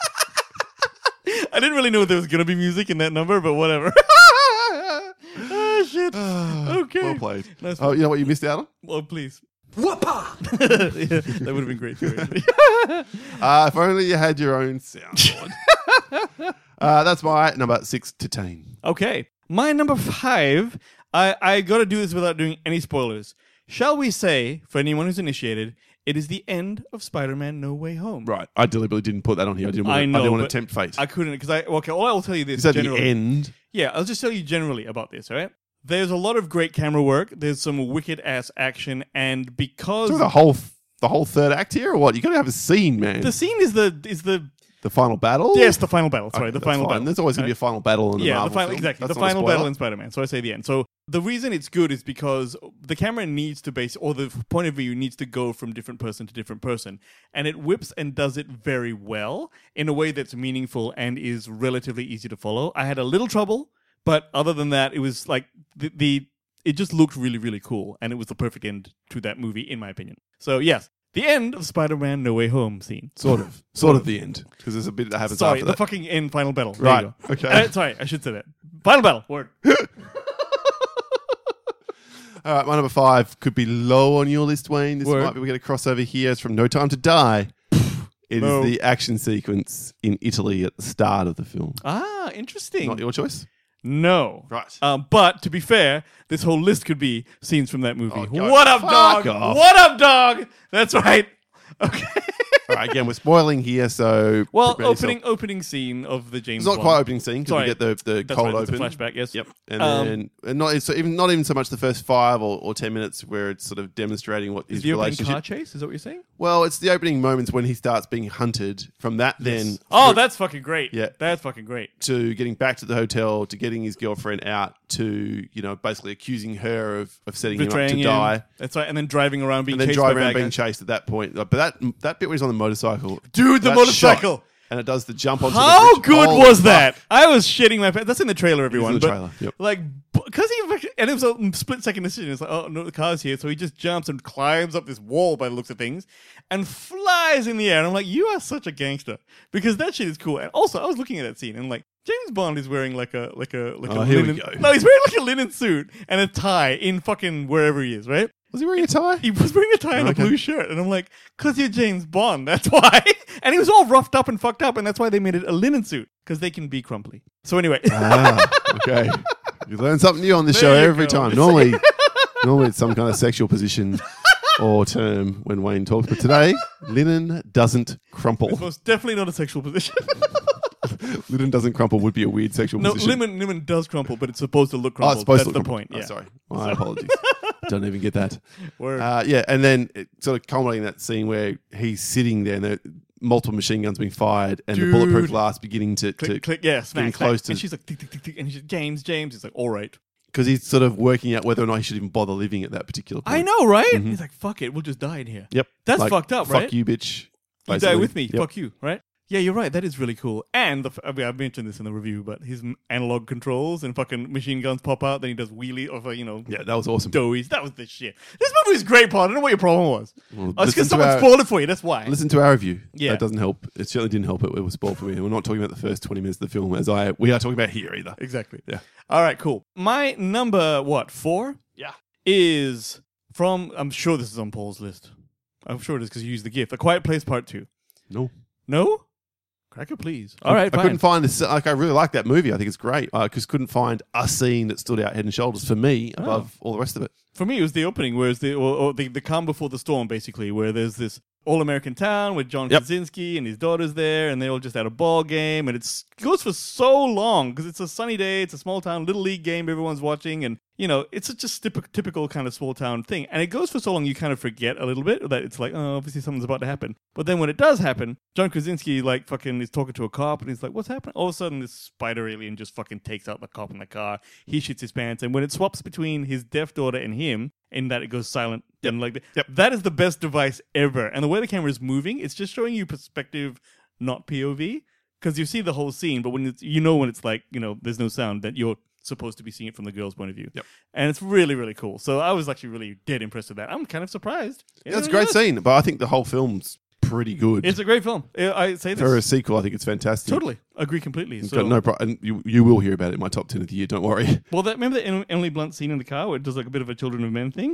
S1: I didn't really know there was gonna be music in that number, but whatever. Oh shit. Okay.
S2: Well played.
S1: Nice
S2: Oh,
S1: one.
S2: you know what you missed out on?
S1: Well, please.
S3: Whoopah!
S1: Yeah, that would have been great too. Actually.
S2: Uh, if only you had your own soundboard. uh, that's my number six to ten.
S1: Okay, my number five. I I got to do this without doing any spoilers. Shall we say, for anyone who's initiated, it is the end of Spider-Man: No Way Home.
S2: Right. I deliberately didn't put that on here. I didn't want,
S1: I
S2: to,
S1: know,
S2: I didn't want
S1: but
S2: to tempt fate.
S1: I couldn't because I okay. Well, I will tell you this.
S2: Is that the
S1: generally.
S2: end?
S1: Yeah, I'll just tell you generally about this. All right. There's a lot of great camera work. There's some wicked ass action, and because
S2: So the whole the whole third act here, or what? You got to have a scene, man.
S1: the scene is the is the
S2: The final battle.
S1: yes the final battle. Sorry,
S2: Okay,
S1: the
S2: that's
S1: final
S2: fine.
S1: battle.
S2: There's always going to be a final battle in a
S1: yeah,
S2: Marvel
S1: the final
S2: film.
S1: exactly
S2: That's
S1: the
S2: not a
S1: final
S2: spoiler.
S1: battle in Spider-Man. So I say the end. So the reason it's good is because the camera needs to base, or the point of view needs to go from different person to different person, and it whips and does it very well in a way that's meaningful and is relatively easy to follow. I had a little trouble, but other than that, it was like the, the it just looked really really cool, and it was the perfect end to that movie in my opinion. So yes, the end of Spider-Man: No Way Home scene.
S2: Sort of. Sort of the end. Because there's a bit that happens
S1: Sorry,
S2: after
S1: the
S2: that.
S1: fucking end final battle. There
S2: Right,
S1: you go.
S2: okay.
S1: Uh, sorry, I should say that. Final battle. Word.
S2: All right, my number five could be low on your list, Wayne. This
S1: Word.
S2: might be, we get a crossover here. It's from No Time to Die. It
S1: No.
S2: is the action sequence in Italy at the start of the film.
S1: Ah, interesting.
S2: Not your choice?
S1: No.
S2: Right.
S1: Um, but to be fair, this whole list could be scenes from that movie.
S2: Oh, go
S1: what up,
S2: fuck
S1: dog?
S2: off.
S1: What up, dog? That's right. Okay.
S2: All right, again, we're spoiling here, so...
S1: Well,
S2: prepare
S1: opening
S2: yourself.
S1: opening scene of the James
S2: It's not
S1: Bond.
S2: quite opening scene because
S1: Sorry.
S2: we get the, the
S1: That's
S2: cold
S1: right, that's
S2: open.
S1: a flashback, yes.
S2: Yep. And
S1: Um,
S2: then and not, it's even, not even so much the first five or, or ten minutes where it's sort of demonstrating what
S1: Is
S2: his
S1: the opening
S2: relationship...
S1: car chase? Is that what you're saying?
S2: Well, it's the opening moments when he starts being hunted. From that then...
S1: Oh,
S2: through-
S1: that's fucking great.
S2: Yeah.
S1: That's fucking great.
S2: to getting back to the hotel, to getting his girlfriend out, to, you know, basically accusing her of, of setting
S1: Betraying
S2: him up to
S1: him.
S2: die.
S1: That's right. And then driving around being
S2: And then
S1: chased
S2: driving
S1: by
S2: around
S1: bad
S2: being
S1: guys.
S2: chased at that point. But that that bit where he's on the motorcycle.
S1: Dude, the
S2: that
S1: motorcycle.
S2: shot, and it does the jump onto
S1: How
S2: the bridge.
S1: good
S2: Holy
S1: was
S2: fuck.
S1: that? I was shitting my pants. That's in the trailer, everyone.
S2: in the
S1: but
S2: trailer, yep.
S1: Like, because he and it was a split second decision. It's like, oh no, the car's here, so he just jumps and climbs up this wall by the looks of things, and flies in the air. And I'm like, you are such a gangster because that shit is cool. And also, I was looking at that scene and like, James Bond is wearing like a like a like
S2: Oh,
S1: a
S2: here we
S1: linen.
S2: go.
S1: No, he's wearing like a linen suit and a tie in fucking wherever he is, right?
S2: Was he wearing a tie?
S1: He was wearing a tie and
S2: Okay.
S1: a blue shirt, and I'm like, "Cause you're James Bond, that's why." And he was all roughed up and fucked up, and that's why they made it a linen suit, because they can be crumply. So anyway,
S2: ah, okay. You learn something new on this
S1: There
S2: show
S1: you
S2: every
S1: go.
S2: time. Normally, normally it's some kind of sexual position or term when Wayne talks. But today, linen doesn't crumple.
S1: it's most definitely not a sexual position.
S2: Linen doesn't crumple would be a weird sexual
S1: no,
S2: position.
S1: lemon lemon does crumple, but it's supposed to look
S2: Oh,
S1: crumpled.
S2: it's supposed
S1: that's
S2: to
S1: the
S2: look
S1: point.
S2: crumpled.
S1: Yeah.
S2: Oh, sorry. My apologies. Don't even get that.
S1: Word.
S2: Uh, yeah, and then it sort of culminating that scene where he's sitting there and there multiple machine guns being fired and
S1: Dude.
S2: the bulletproof glass beginning to...
S1: click,
S2: to
S1: click, yeah, smack,
S2: getting
S1: smack.
S2: close to-
S1: And she's like, tick, tick, tick, tick, and he's like, James, James. He's like, all right.
S2: Because he's sort of working out whether or not he should even bother living at that particular point.
S1: I know, right? He's like, fuck it, we'll just die in here.
S2: Yep.
S1: That's
S2: Like,
S1: fucked up,
S2: fuck
S1: right?
S2: you, bitch.
S1: You die
S2: basically.
S1: with me.
S2: Yep.
S1: Fuck you, right? Yeah, you're right. That is really cool. And the, f- I mean, I mentioned this in the review, but his m- analog controls and fucking machine guns pop out. Then he does wheelie over, you know,
S2: Yeah, that was awesome.
S1: doughies. That was the shit. This movie was great, Paul. I don't know what your problem was.
S2: Well,
S1: Oh, it's
S2: listen
S1: because
S2: to
S1: someone
S2: our-
S1: spoiled it for you. That's why.
S2: Listen to our review.
S1: Yeah.
S2: That doesn't help. It certainly didn't help. It, it was spoiled for me. And we're not talking about the first twenty minutes of the film as I we are talking about here either.
S1: Exactly.
S2: Yeah.
S1: All right, cool. My number, what, four?
S2: Yeah.
S1: Is from, I'm sure this is on Paul's list. I'm sure it is because you used the gift. A Quiet Place Part two.
S2: No.
S1: No? Cracker, please. All right,
S2: I
S1: fine.
S2: couldn't find this. Like, I really like that movie. I think it's great. I just couldn't find a scene that stood out head and shoulders for me
S1: Oh.
S2: above all the rest of it.
S1: For me, it was the opening, where it's the or, or the the calm before the storm, basically, where there's this all-American town with John
S2: Yep.
S1: Krasinski and his daughter's there, and they're all just at a ball game, and it's, it goes for so long because it's a sunny day, it's a small town, little league game, everyone's watching, and you know, it's a just typ- typical kind of small town thing, and it goes for so long you kind of forget a little bit that it's like, oh, obviously something's about to happen. But then when it does happen, John Krasinski like fucking is talking to a cop, and he's like, what's happening? All of a sudden, this spider alien just fucking takes out the cop in the car. He shits his pants, and when it swaps between his deaf daughter and him, in that it goes silent and like th-
S2: Yep.
S1: that is the best device ever. And the way the camera is moving, it's just showing you perspective, not P O V, because you see the whole scene. But when it's, you know when it's like, you know, there's no sound, that you're supposed to be seeing it from the girl's point of view.
S2: Yep.
S1: And it's really really cool. So I was actually really dead impressed with that. I'm kind of surprised.
S2: Yeah, it's a great scene, but I think the whole film's pretty good.
S1: It's a great film. I I say this
S2: For a sequel, I think it's fantastic.
S1: totally agree completely.
S2: It's
S1: So
S2: got no pro- and you, you will hear about it in my top ten of the year, don't worry.
S1: well, that remember the Em- Emily Blunt scene in the car where it does like a bit of a Children of Men thing.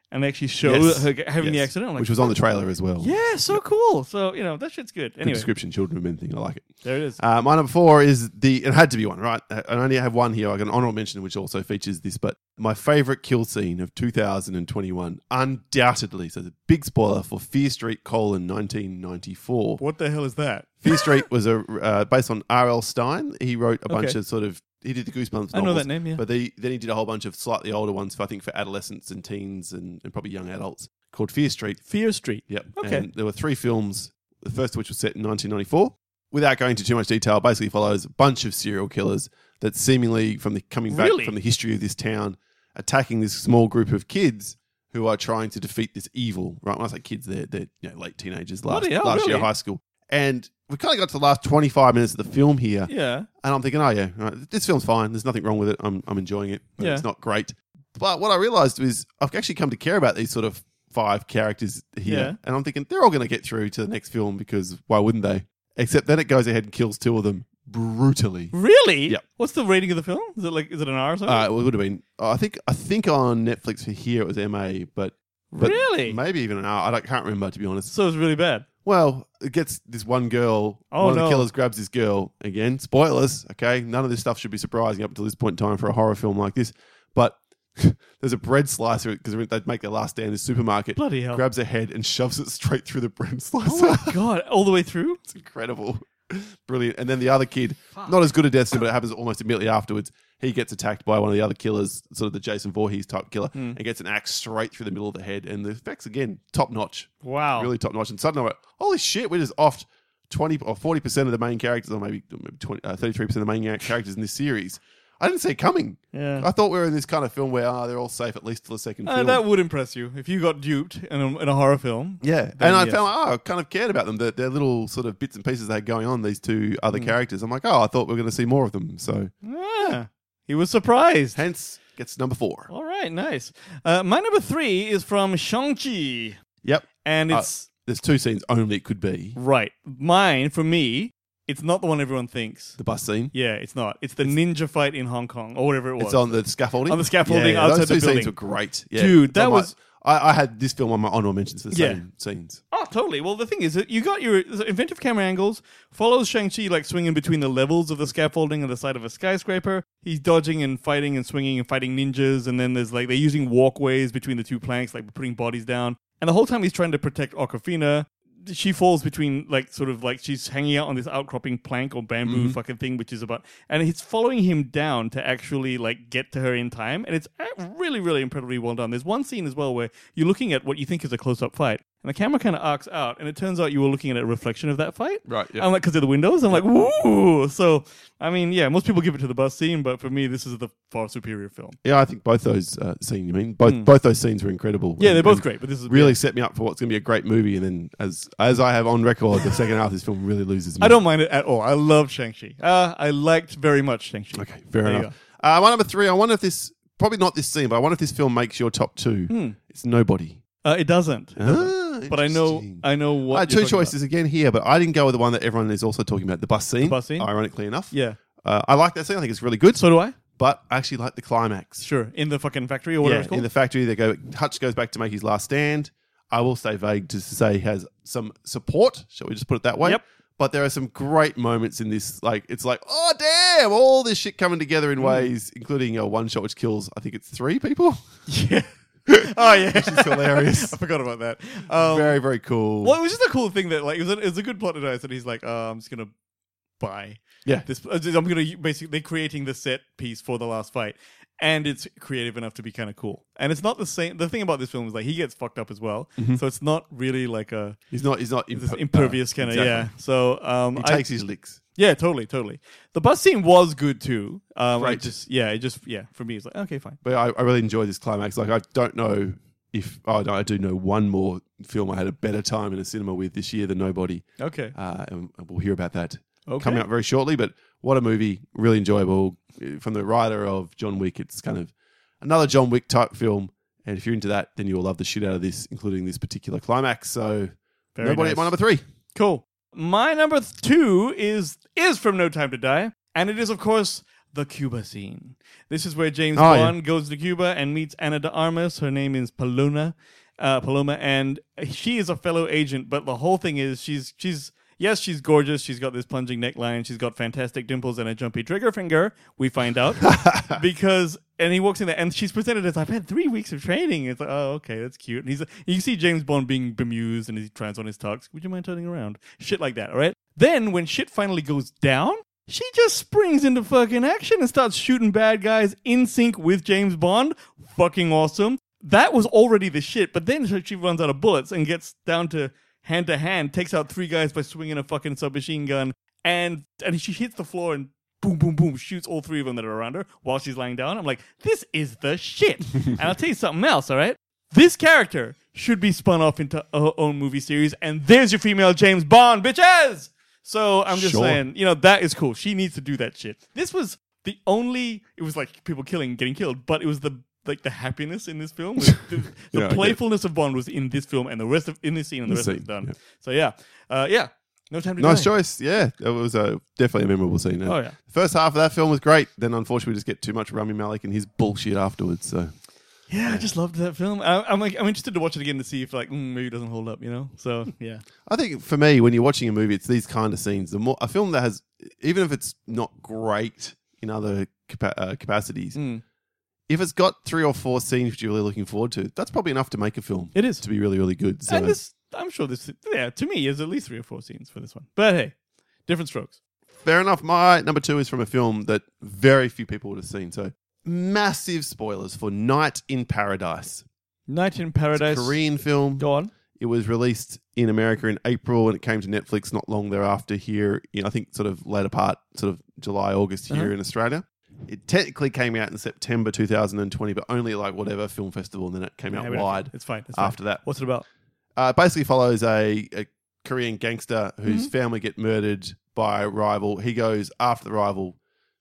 S1: and they actually show
S2: Yes.
S1: her ge- having the
S2: Yes.
S1: accident. I'm like,
S2: Which was on the trailer as well.
S1: yeah, so cool. So, you know, that shit's good.
S2: Good
S1: Anyway,
S2: description, children of men thing. I like it.
S1: there it is.
S2: Uh, my number four is the, it had to be one, right? I only have one here. I got an honorable mention, which also features this, but my favorite kill scene of two thousand twenty-one, undoubtedly, so it's a big spoiler for Fear Street, colon, nineteen ninety-four.
S1: What the hell is that?
S2: Fear Street was a uh, based on R L. Stein. He wrote a bunch
S1: Okay.
S2: of sort of, he did the Goosebumps novels.
S1: I know that name, yeah.
S2: But they, then he did a whole bunch of slightly older ones, for, I think, for adolescents and teens and, and probably young adults, called Fear Street.
S1: Fear Street.
S2: Yep.
S1: Okay.
S2: And there were three films, the first of which was set in nineteen ninety-four. Without going into too much detail, basically follows a bunch of serial killers that seemingly, from the coming back
S1: Really?
S2: from the history of this town, attacking this small group of kids who are trying to defeat this evil. Right? When I say kids, they're, they're you know, late teenagers, last,
S1: Bloody hell,
S2: last year
S1: really?
S2: of high school. And we kind of got to the last twenty-five minutes of the film here.
S1: Yeah.
S2: And I'm thinking, oh, yeah, right, this film's fine. There's nothing wrong with it. I'm, I'm enjoying it. But
S1: Yeah.
S2: It's not great. But what I realized was I've actually come to care about these sort of five characters here.
S1: Yeah.
S2: And I'm thinking they're all going to get through to the next film because why wouldn't they? Except then it goes ahead and kills two of them brutally.
S1: Really?
S2: Yep.
S1: What's the rating of the film? Is it like, is it an R or something?
S2: Uh, it would have been, I think I think on Netflix for here it was M A, but, but
S1: Really?
S2: maybe even an R. I don't, can't remember, to be honest.
S1: So it's really bad.
S2: Well, it gets this one girl.
S1: Oh,
S2: one of
S1: no.
S2: the killers grabs this girl. Again, spoilers, okay? None of this stuff should be surprising up until this point in time for a horror film like this. But there's a bread slicer, because they'd make their last stand in the supermarket.
S1: Bloody hell.
S2: Grabs her head and shoves it straight through the bread slicer.
S1: Oh my God. All the way through?
S2: It's incredible. Brilliant. And then the other kid, not as good a death scene, but it happens almost immediately afterwards. He gets attacked by one of the other killers, sort of the Jason Voorhees type killer,
S1: Hmm.
S2: and gets an axe straight through the middle of the head. And the effects, again, top notch.
S1: Wow.
S2: Really top notch. And suddenly I went, holy shit, we're just off twenty or forty percent of the main characters, or maybe, maybe twenty, uh, thirty-three percent of the main characters in this series. I didn't see it coming.
S1: Yeah.
S2: I thought we were in this kind of film where oh, they're all safe at least till the second
S1: Uh,
S2: film.
S1: that would impress you if you got duped in a, in a horror film.
S2: Yeah,
S1: Then
S2: and I
S1: yes.
S2: found oh, I kind of cared about them. Their, their little sort of bits and pieces they had going on. These two
S1: Hmm.
S2: other characters. I'm like, oh, I thought we were going to see more of them. So,
S1: Ah, he was surprised.
S2: hence gets number four.
S1: All right, nice. Uh, my number three is from Shang-Chi.
S2: Yep,
S1: And
S2: Uh,
S1: it's,
S2: there's two scenes only it could be.
S1: right. Mine, for me, it's not the one everyone thinks.
S2: The bus scene.
S1: Yeah, it's not. It's the ninja fight in Hong Kong, or whatever it was.
S2: It's on the scaffolding.
S1: On the scaffolding
S2: yeah,
S1: outside
S2: those
S1: the
S2: two
S1: building.
S2: scenes were great. Yeah.
S1: Dude, that
S2: On my-
S1: was-
S2: I, I had this film on my honorable mentions for the
S1: Yeah.
S2: same scenes.
S1: Oh, totally. Well, the thing is that you got your inventive camera angles, follows Shang-Chi like swinging between the levels of the scaffolding on the side of a skyscraper. He's dodging and fighting and swinging and fighting ninjas. And then there's like, they're using walkways between the two planks, like putting bodies down. And the whole time he's trying to protect Awkwafina. She falls between, like, sort of like she's hanging out on this outcropping plank or bamboo
S2: Mm-hmm.
S1: fucking thing, which is about, and he's following him down to actually, like, get to her in time. And it's uh, really, really incredibly well done. There's one scene as well where you're looking at what you think is a close up fight, and the camera kind of arcs out, and it turns out you were looking at a reflection of that fight.
S2: Right, yeah.
S1: I'm like, because of the windows. I'm like, woo! So, I mean, yeah, most people give it to the bus scene, but for me, this is the far superior film.
S2: Yeah, I think both those uh, scenes. You mean both both those scenes were incredible.
S1: Hmm. Yeah,
S2: And-
S1: they're both
S2: and
S1: great, but this is
S2: Really
S1: yeah.
S2: set me up for what's going to be a great movie. And then, as as I have on record, the second half of this film really loses me.
S1: I don't mind it at all. I love Shang-Chi. Uh, I liked very much Shang-Chi.
S2: Okay, fair
S1: There you
S2: enough. Uh, my number three. I wonder if this probably not this scene, but I wonder if this film makes your top two.
S1: Hmm.
S2: It's Nobody.
S1: Uh, it doesn't. It doesn't.
S2: Ah,
S1: But I know,
S2: interesting.
S1: I know what.
S2: I had
S1: you're
S2: two
S1: talking
S2: choices again here, but I didn't go with the one that everyone is also talking about, the bus scene.
S1: bus scene?
S2: Ironically enough.
S1: about. Yeah.
S2: Uh, I like that scene. I think it's really good.
S1: So do I.
S2: But I actually like the climax.
S1: Sure. In the fucking factory or whatever
S2: Yeah,
S1: it's called.
S2: in the factory, they go. Hutch goes back to make his last stand. I will stay vague to say he has some support. Shall we just put it that way?
S1: Yep.
S2: But there are some great moments in this. Like it's like, oh damn, all this shit coming together
S1: Hmm.
S2: in ways, including a one shot which kills. I think it's three people.
S1: yeah. oh yeah.
S2: Which is hilarious.
S1: I forgot about that. Um,
S2: very very cool.
S1: well, it was just a cool thing that like it was a, it was a good plot device that he's like, uh, I'm just gonna buy
S2: Yeah.
S1: this. uh, I'm gonna u- basically they're creating the set piece for the last fight. And it's creative enough to be kind of cool. And it's not the same. The thing about this film is like he gets fucked up as well.
S2: Mm-hmm.
S1: So it's not really like a
S2: He's not. He's not
S1: this
S2: imper-
S1: impervious
S2: uh,
S1: kind of
S2: exactly.
S1: yeah. So um,
S2: He
S1: I,
S2: takes his licks.
S1: yeah, totally, totally. The bus scene was good too. Um,
S2: Right.
S1: it just yeah, it just yeah. For me, it's like okay, fine.
S2: But I, I really enjoyed this climax. Like I don't know if oh no, I do know one more film I had a better time in a cinema with this year than Nobody.
S1: Okay,
S2: Uh, and we'll hear about that
S1: okay.
S2: coming up very shortly. But what a movie! Really enjoyable. Uh, From the writer of John Wick, it's kind of another John Wick type film. And if you're into that, then you'll love the shit out of this, including this particular climax. So
S1: Very
S2: Nobody
S1: nice.
S2: at my number three.
S1: Cool. My number th- two is is from No Time to Die, and it is of course the Cuba scene. This is where James
S2: Oh,
S1: Bond
S2: yeah.
S1: goes to Cuba and meets Ana de Armas. Her name is Paloma, uh, Paloma, and she is a fellow agent. But the whole thing is she's she's yes, she's gorgeous. She's got this plunging neckline. She's got fantastic dimples and a jumpy trigger finger. We find out because and he walks in there and she's presented as I've had three weeks of training. It's like, oh, okay, that's cute. And he's you see James Bond being bemused and he tries on his tux. Would you mind turning around? Shit like that, all right? Then when shit finally goes down, she just springs into fucking action and starts shooting bad guys in sync with James Bond. Fucking awesome. That was already the shit, but then she runs out of bullets and gets down to hand to hand, takes out three guys by swinging a fucking submachine gun, and and she hits the floor and boom, boom, boom, shoots all three of them that are around her while she's lying down. I'm like, this is the shit. And I'll tell you something else, all right? This character should be spun off into her own movie series, and there's your female James Bond, bitches! So I'm just
S2: Sure.
S1: saying, you know, that is cool. She needs to do that shit. This was the only, it was like people killing, getting killed, but it was the like the happiness in this film. The, the, the
S2: Yeah, I get it.
S1: playfulness of Bond was in this film, and the rest of in this scene, and the,
S2: The
S1: rest of
S2: scene,
S1: it's done.
S2: yeah.
S1: So yeah, uh, yeah, No Time to
S2: Nice
S1: Die.
S2: choice. Yeah, it was uh, definitely a memorable scene.
S1: Oh, yeah.
S2: The first half of that film was great. Then, unfortunately, we just get too much Rami Malek and his bullshit afterwards. So,
S1: Yeah, I just loved that film. I, I'm like, I'm interested to watch it again to see if like mm, maybe it doesn't hold up, you know. So yeah,
S2: I think for me, when you're watching a movie, it's these kind of scenes. The more a film that has, even if it's not great in other capa- uh, capacities,
S1: Mm.
S2: if it's got three or four scenes which you're really looking forward to, that's probably enough to make a film.
S1: It is.
S2: to be really, really good. So,
S1: and this, I'm sure this, yeah, to me, is at least three or four scenes for this one. But hey, different strokes.
S2: fair enough. My number two is from a film that very few people would have seen. So, massive spoilers for Night in Paradise.
S1: Night in
S2: It's a
S1: Paradise.
S2: Korean film.
S1: Go on.
S2: It was released in America in April and it came to Netflix not long thereafter here, in, I think sort of later part, sort of July, August here
S1: Uh-huh.
S2: in Australia. It technically came out in September two thousand twenty, but only like whatever film festival, and then it came
S1: Yeah,
S2: out
S1: we don't-
S2: wide
S1: It's fine. It's fine.
S2: after that.
S1: What's it about?
S2: Uh, it basically follows a, a Korean gangster whose
S1: Mm-hmm.
S2: family get murdered by a rival. He goes after the rival,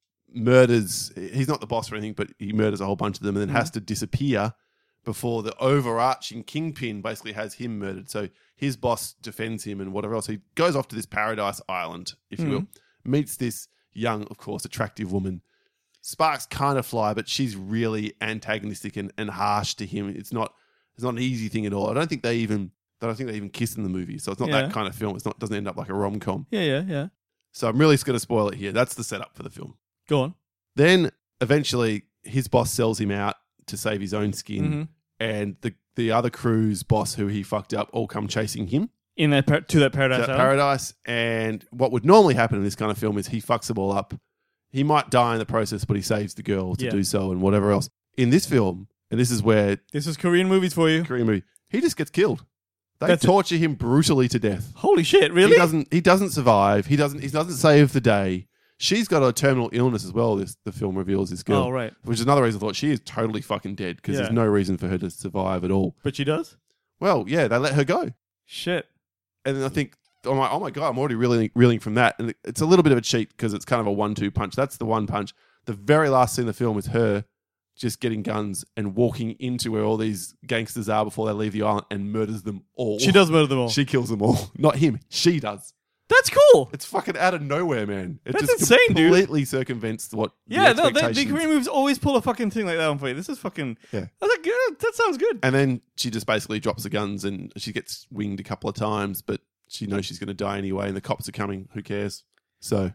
S2: murders, he's not the boss or anything, but he murders a whole bunch of them and then
S1: Mm-hmm.
S2: has to disappear before the overarching kingpin basically has him murdered. So his boss defends him and whatever else. He goes off to this paradise island, if you will,
S1: Mm-hmm.
S2: meets this young, of course, attractive woman. Sparks kind of fly, but she's really antagonistic and, and harsh to him. It's not it's not an easy thing at all. I don't think they even I don't think they even kiss in the movie. So it's not
S1: Yeah.
S2: that kind of film. It's not doesn't end up like a rom-com.
S1: Yeah, yeah, yeah.
S2: So I'm really just going to spoil it here. That's the setup for the film.
S1: Go on.
S2: Then eventually his boss sells him out to save his own skin,
S1: Mm-hmm.
S2: and the the other crew's boss who he fucked up all come chasing him
S1: In that par- to that
S2: to
S1: Paradise
S2: that
S1: Island.
S2: paradise. And what would normally happen in this kind of film is he fucks them all up. He might die in the process, but he saves the girl to
S1: Yeah.
S2: do so and whatever else. In this film, and this is where
S1: This is Korean movies for you.
S2: Korean movie, he just gets killed. They
S1: That's it.
S2: torture him brutally to death.
S1: Holy shit! Really?
S2: He doesn't. He doesn't survive. He doesn't. He doesn't save the day. She's got a terminal illness as well. This the film reveals this girl,
S1: Oh, right.
S2: which is another reason I thought she is totally fucking dead because
S1: Yeah.
S2: there's no reason for her to survive at all.
S1: But she does.
S2: Well, yeah, they let her go,
S1: Shit.
S2: and then I think, oh my, oh my god, I'm already reeling, reeling from that, and it's a little bit of a cheat because it's kind of a one-two punch. That's the one punch. The very last scene of the film is her just getting guns and walking into where all these gangsters are before they leave the island and murders them all.
S1: She does murder them all.
S2: She kills them all. Not him. She does.
S1: That's cool.
S2: It's fucking out of nowhere, man. It
S1: That's
S2: just
S1: insane, dude.
S2: completely circumvents what.
S1: Yeah,
S2: the
S1: no, they, the
S2: expectations.
S1: Korean movies always pull a fucking thing like that on for you. This is fucking.
S2: Yeah.
S1: I was like, yeah, that sounds good.
S2: And then she just basically drops the guns and she gets winged a couple of times, but she knows she's going to die anyway, and the cops are coming. Who cares? So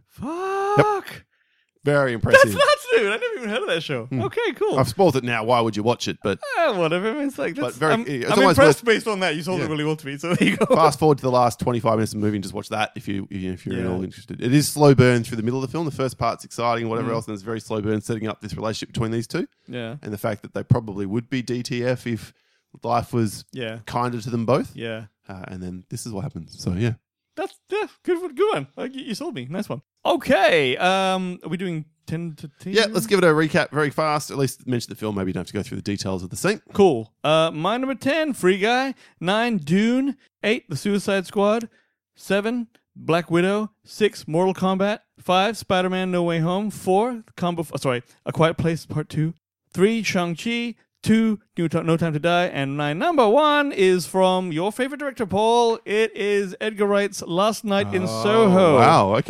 S1: Fuck.
S2: very
S1: That's
S2: impressive.
S1: nuts, dude. I never even heard of that show. Okay, cool.
S2: I've spoiled it now. Why would you watch it? But
S1: Ah, whatever. I mean, it's like, that's,
S2: But very-
S1: I'm,
S2: it's
S1: I'm
S2: almost
S1: impressed based on that. You sold
S2: Yeah.
S1: it really well to me, so there you go.
S2: fast forward to the last twenty-five minutes of the movie and just watch that if you if you're at
S1: Yeah.
S2: all interested. It is slow burn through the middle of the film. The first part's exciting, whatever
S1: Mm.
S2: else, and it's very slow burn setting up this relationship between these two,
S1: Yeah,
S2: and the fact that they probably would be D T F if life was
S1: yeah,
S2: kinder to them both.
S1: yeah.
S2: Uh, and then this is what happens. So yeah.
S1: That's yeah, good, one- good one. Like, you you sold me. Nice one. Okay, um, are we doing ten to ten?
S2: Yeah, let's give it a recap very fast. At least mention the film. Maybe you don't have to go through the details of the scene.
S1: Cool. Uh, my number ten, Free Guy. Nine, Dune. Eight, The Suicide Squad. Seven, Black Widow. Six, Mortal Kombat. Five, Spider-Man: No Way Home. Four, Combo. Oh, sorry, A Quiet Place Part Two. Three, Shang-Chi. Two, New Ti- No Time to Die. And my number one is from your favorite director, Paul. It is Edgar Wright's Last Night in Soho.
S2: Wow. Okay.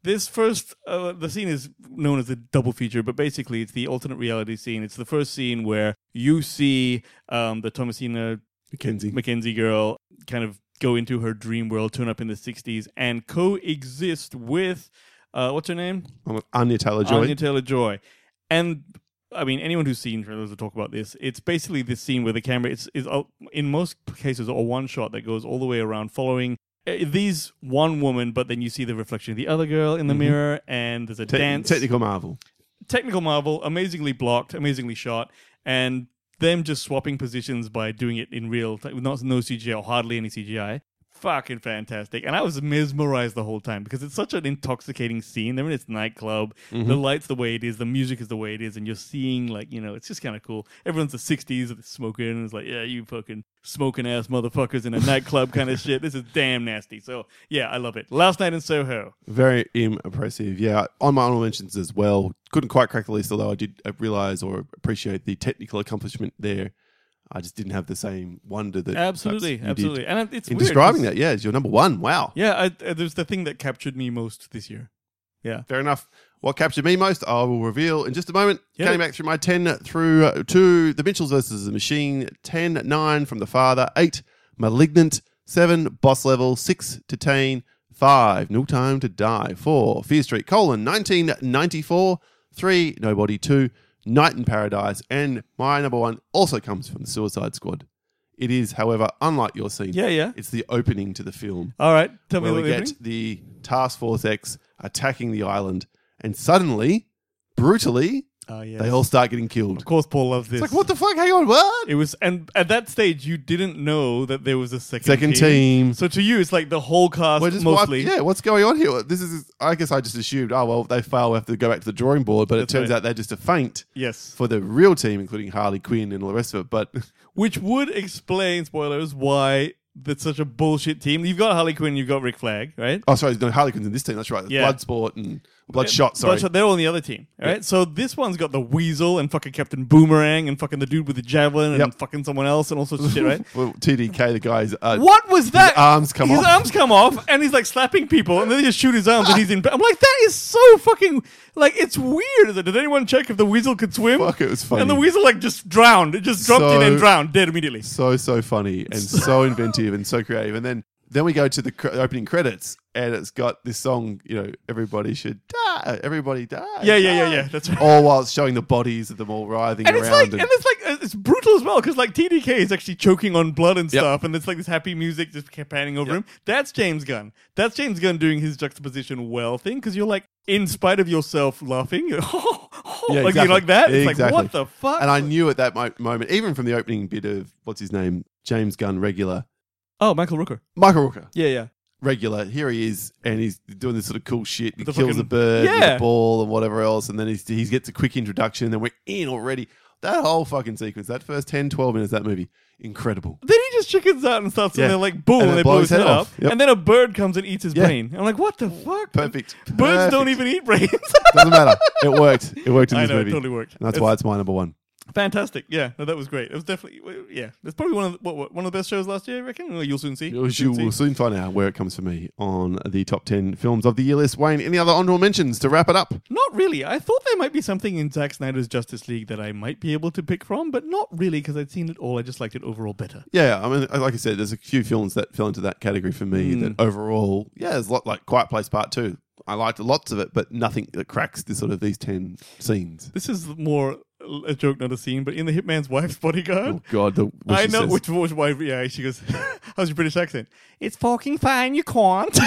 S1: This first, uh, the scene is known as the double feature, but basically it's the alternate reality scene. It's the first scene where you see um, the Thomasina
S2: Mackenzie.
S1: Mackenzie girl kind of go into her dream world, turn up in the sixties, and coexist with, uh, what's her name?
S2: Anya Taylor-Joy.
S1: Anya Taylor-Joy. And, I mean, anyone who's seen trailers will talk about this. It's basically this scene where the camera is, is uh, in most cases, a one shot that goes all the way around following uh, these one woman, but then you see the reflection of the other girl in the mm-hmm. mirror, and there's a
S2: Te-
S1: dance.
S2: Technical marvel.
S1: Technical marvel, amazingly blocked, amazingly shot, and them just swapping positions by doing it in real time, not no C G I or hardly any C G I. Fucking fantastic. And I was mesmerized the whole time because it's such an intoxicating scene. They're in this nightclub. Mm-hmm. The light's the way it is. The music is the way it is. And you're seeing, like, you know, it's just kind of cool. Everyone's the sixties and smoking. And it's like, yeah, you fucking smoking ass motherfuckers in a nightclub kind of shit. This is damn nasty. So, yeah, I love it. Last Night in Soho.
S2: Very impressive. Yeah, on my honorable mentions as well. Couldn't quite crack the list, although I did realize or appreciate the technical accomplishment there. I just didn't have the same wonder that
S1: absolutely, absolutely,
S2: did.
S1: and it's
S2: in
S1: weird,
S2: describing that. Yeah, it's your number one. Wow.
S1: Yeah, I, uh, there's the thing that captured me most this year. Yeah,
S2: fair enough. What captured me most, I will reveal in just a moment.
S1: Yep.
S2: Going back through my ten through uh, to The Mitchells versus the Machine, ten, nine from The Father, eight, Malignant, seven, Boss Level, six, Detain, five, No Time to Die, four, Fear Street, colon, nineteen ninety-four, three, Nobody, two, Night in Paradise, and my number one also comes from the Suicide Squad. It is, however, unlike your scene.
S1: Yeah, yeah.
S2: It's the opening to the film.
S1: All right, tell me
S2: where
S1: what
S2: we
S1: the
S2: get
S1: opening?
S2: the Task Force X attacking the island, and suddenly, brutally,
S1: Oh, yes.
S2: they all start getting killed.
S1: Of course, Paul loves this.
S2: It's like, what the fuck? Hang on, what?
S1: It was, and at that stage, you didn't know that there was a second,
S2: Second
S1: team.
S2: team.
S1: So to you, it's like the whole cast
S2: We're just
S1: mostly.
S2: What, yeah, what's going on here? This is, I guess I just assumed, oh, well, they fail, we have to go back to the drawing board, but
S1: That's
S2: it turns
S1: right.
S2: out they're just a feint
S1: Yes.
S2: for the real team, including Harley Quinn and all the rest of it. But
S1: Which would explain, spoilers, why that's such a bullshit team. You've got Harley Quinn, you've got Rick Flag, right?
S2: Oh, sorry, no, Harley Quinn's in this team. That's right.
S1: Yeah.
S2: Bloodsport and Bloodshot, sorry.
S1: Bloodshot, they're all on the other team, right?
S2: Yep.
S1: So this one's got the Weasel and fucking Captain Boomerang and fucking the dude with the javelin and
S2: Yep.
S1: fucking someone else and all sorts of shit, right?
S2: Well, T D K, the guy's... Uh,
S1: What was that?
S2: His arms come
S1: his
S2: off.
S1: arms come off, and he's like slapping people, and then they just shoot his arms, and he's in. I'm like, that is so fucking like it's weird. Did anyone check if the weasel could swim?
S2: Fuck, it was funny.
S1: And the weasel like just drowned. It just dropped
S2: So-
S1: in and drowned, dead immediately.
S2: So, so funny and so inventive and so creative. And then, then we go to the cr- opening credits, and it's got this song, you know, everybody should die, everybody die.
S1: Yeah, yeah, yeah,
S2: die.
S1: yeah. That's right.
S2: All while it's showing the bodies of them all writhing
S1: And
S2: around.
S1: it's like,
S2: and,
S1: and it's like, uh, it's brutal as well because like T D K is actually choking on blood and
S2: Yep.
S1: stuff, and it's like this happy music just kept panning over
S2: Yep.
S1: him. That's James Gunn. That's James Gunn doing his juxtaposition well thing because you're like, in spite of yourself laughing, you're,
S2: Yeah,
S1: like
S2: exactly.
S1: you like that. It's
S2: Exactly.
S1: like what the fuck?
S2: and I knew at that mo- moment, even from the opening bit of, what's his name, James Gunn, regular,
S1: oh, Michael Rooker.
S2: Michael Rooker.
S1: Yeah, yeah.
S2: Regular, here he is, and he's doing this sort of cool shit. He
S1: The
S2: kills
S1: fucking-
S2: a bird with
S1: Yeah.
S2: a ball and whatever else, and then he's, he gets a quick introduction, and then we're in already. That whole fucking sequence, that first ten, twelve minutes of that movie, incredible.
S1: Then he just chickens out and starts,
S2: Yeah.
S1: and they're like, boom,
S2: And
S1: and,
S2: then
S1: they
S2: blow
S1: blow
S2: his
S1: his head
S2: head
S1: up.
S2: off. Yep.
S1: And then a bird comes and eats his
S2: Yeah.
S1: brain. I'm like, what the fuck?
S2: Perfect.
S1: Birds don't
S2: Perfect.
S1: even eat brains.
S2: Doesn't matter. It worked. It worked in
S1: I
S2: this
S1: know,
S2: movie.
S1: it totally worked.
S2: And that's
S1: It's
S2: why it's my number one.
S1: fantastic. Yeah, no, that was great. It was definitely, yeah. It's probably one of the, what, what, one of the best shows last year, I reckon. Well, you'll soon see.
S2: You
S1: soon see.
S2: will soon find out where it comes for me on the top ten films of the year list. Wayne, any other honorable mentions to wrap it up?
S1: Not really. I thought there might be something in Zack Snyder's Justice League that I might be able to pick from, but not really because I'd seen it all. I just liked it overall better.
S2: Yeah, I mean, like I said, there's a few films that fell into that category for me
S1: Mm.
S2: that overall, yeah, there's a lot like Quiet Place Part two. I liked lots of it, but nothing that cracks this sort of these ten scenes.
S1: This is more a joke, not a scene, but in The Hitman's Wife's Bodyguard,
S2: Oh, God. The, what
S1: I
S2: she
S1: know
S2: says.
S1: which, which wife. Yeah, she goes, "How's your British accent?" It's fucking fine, you can't.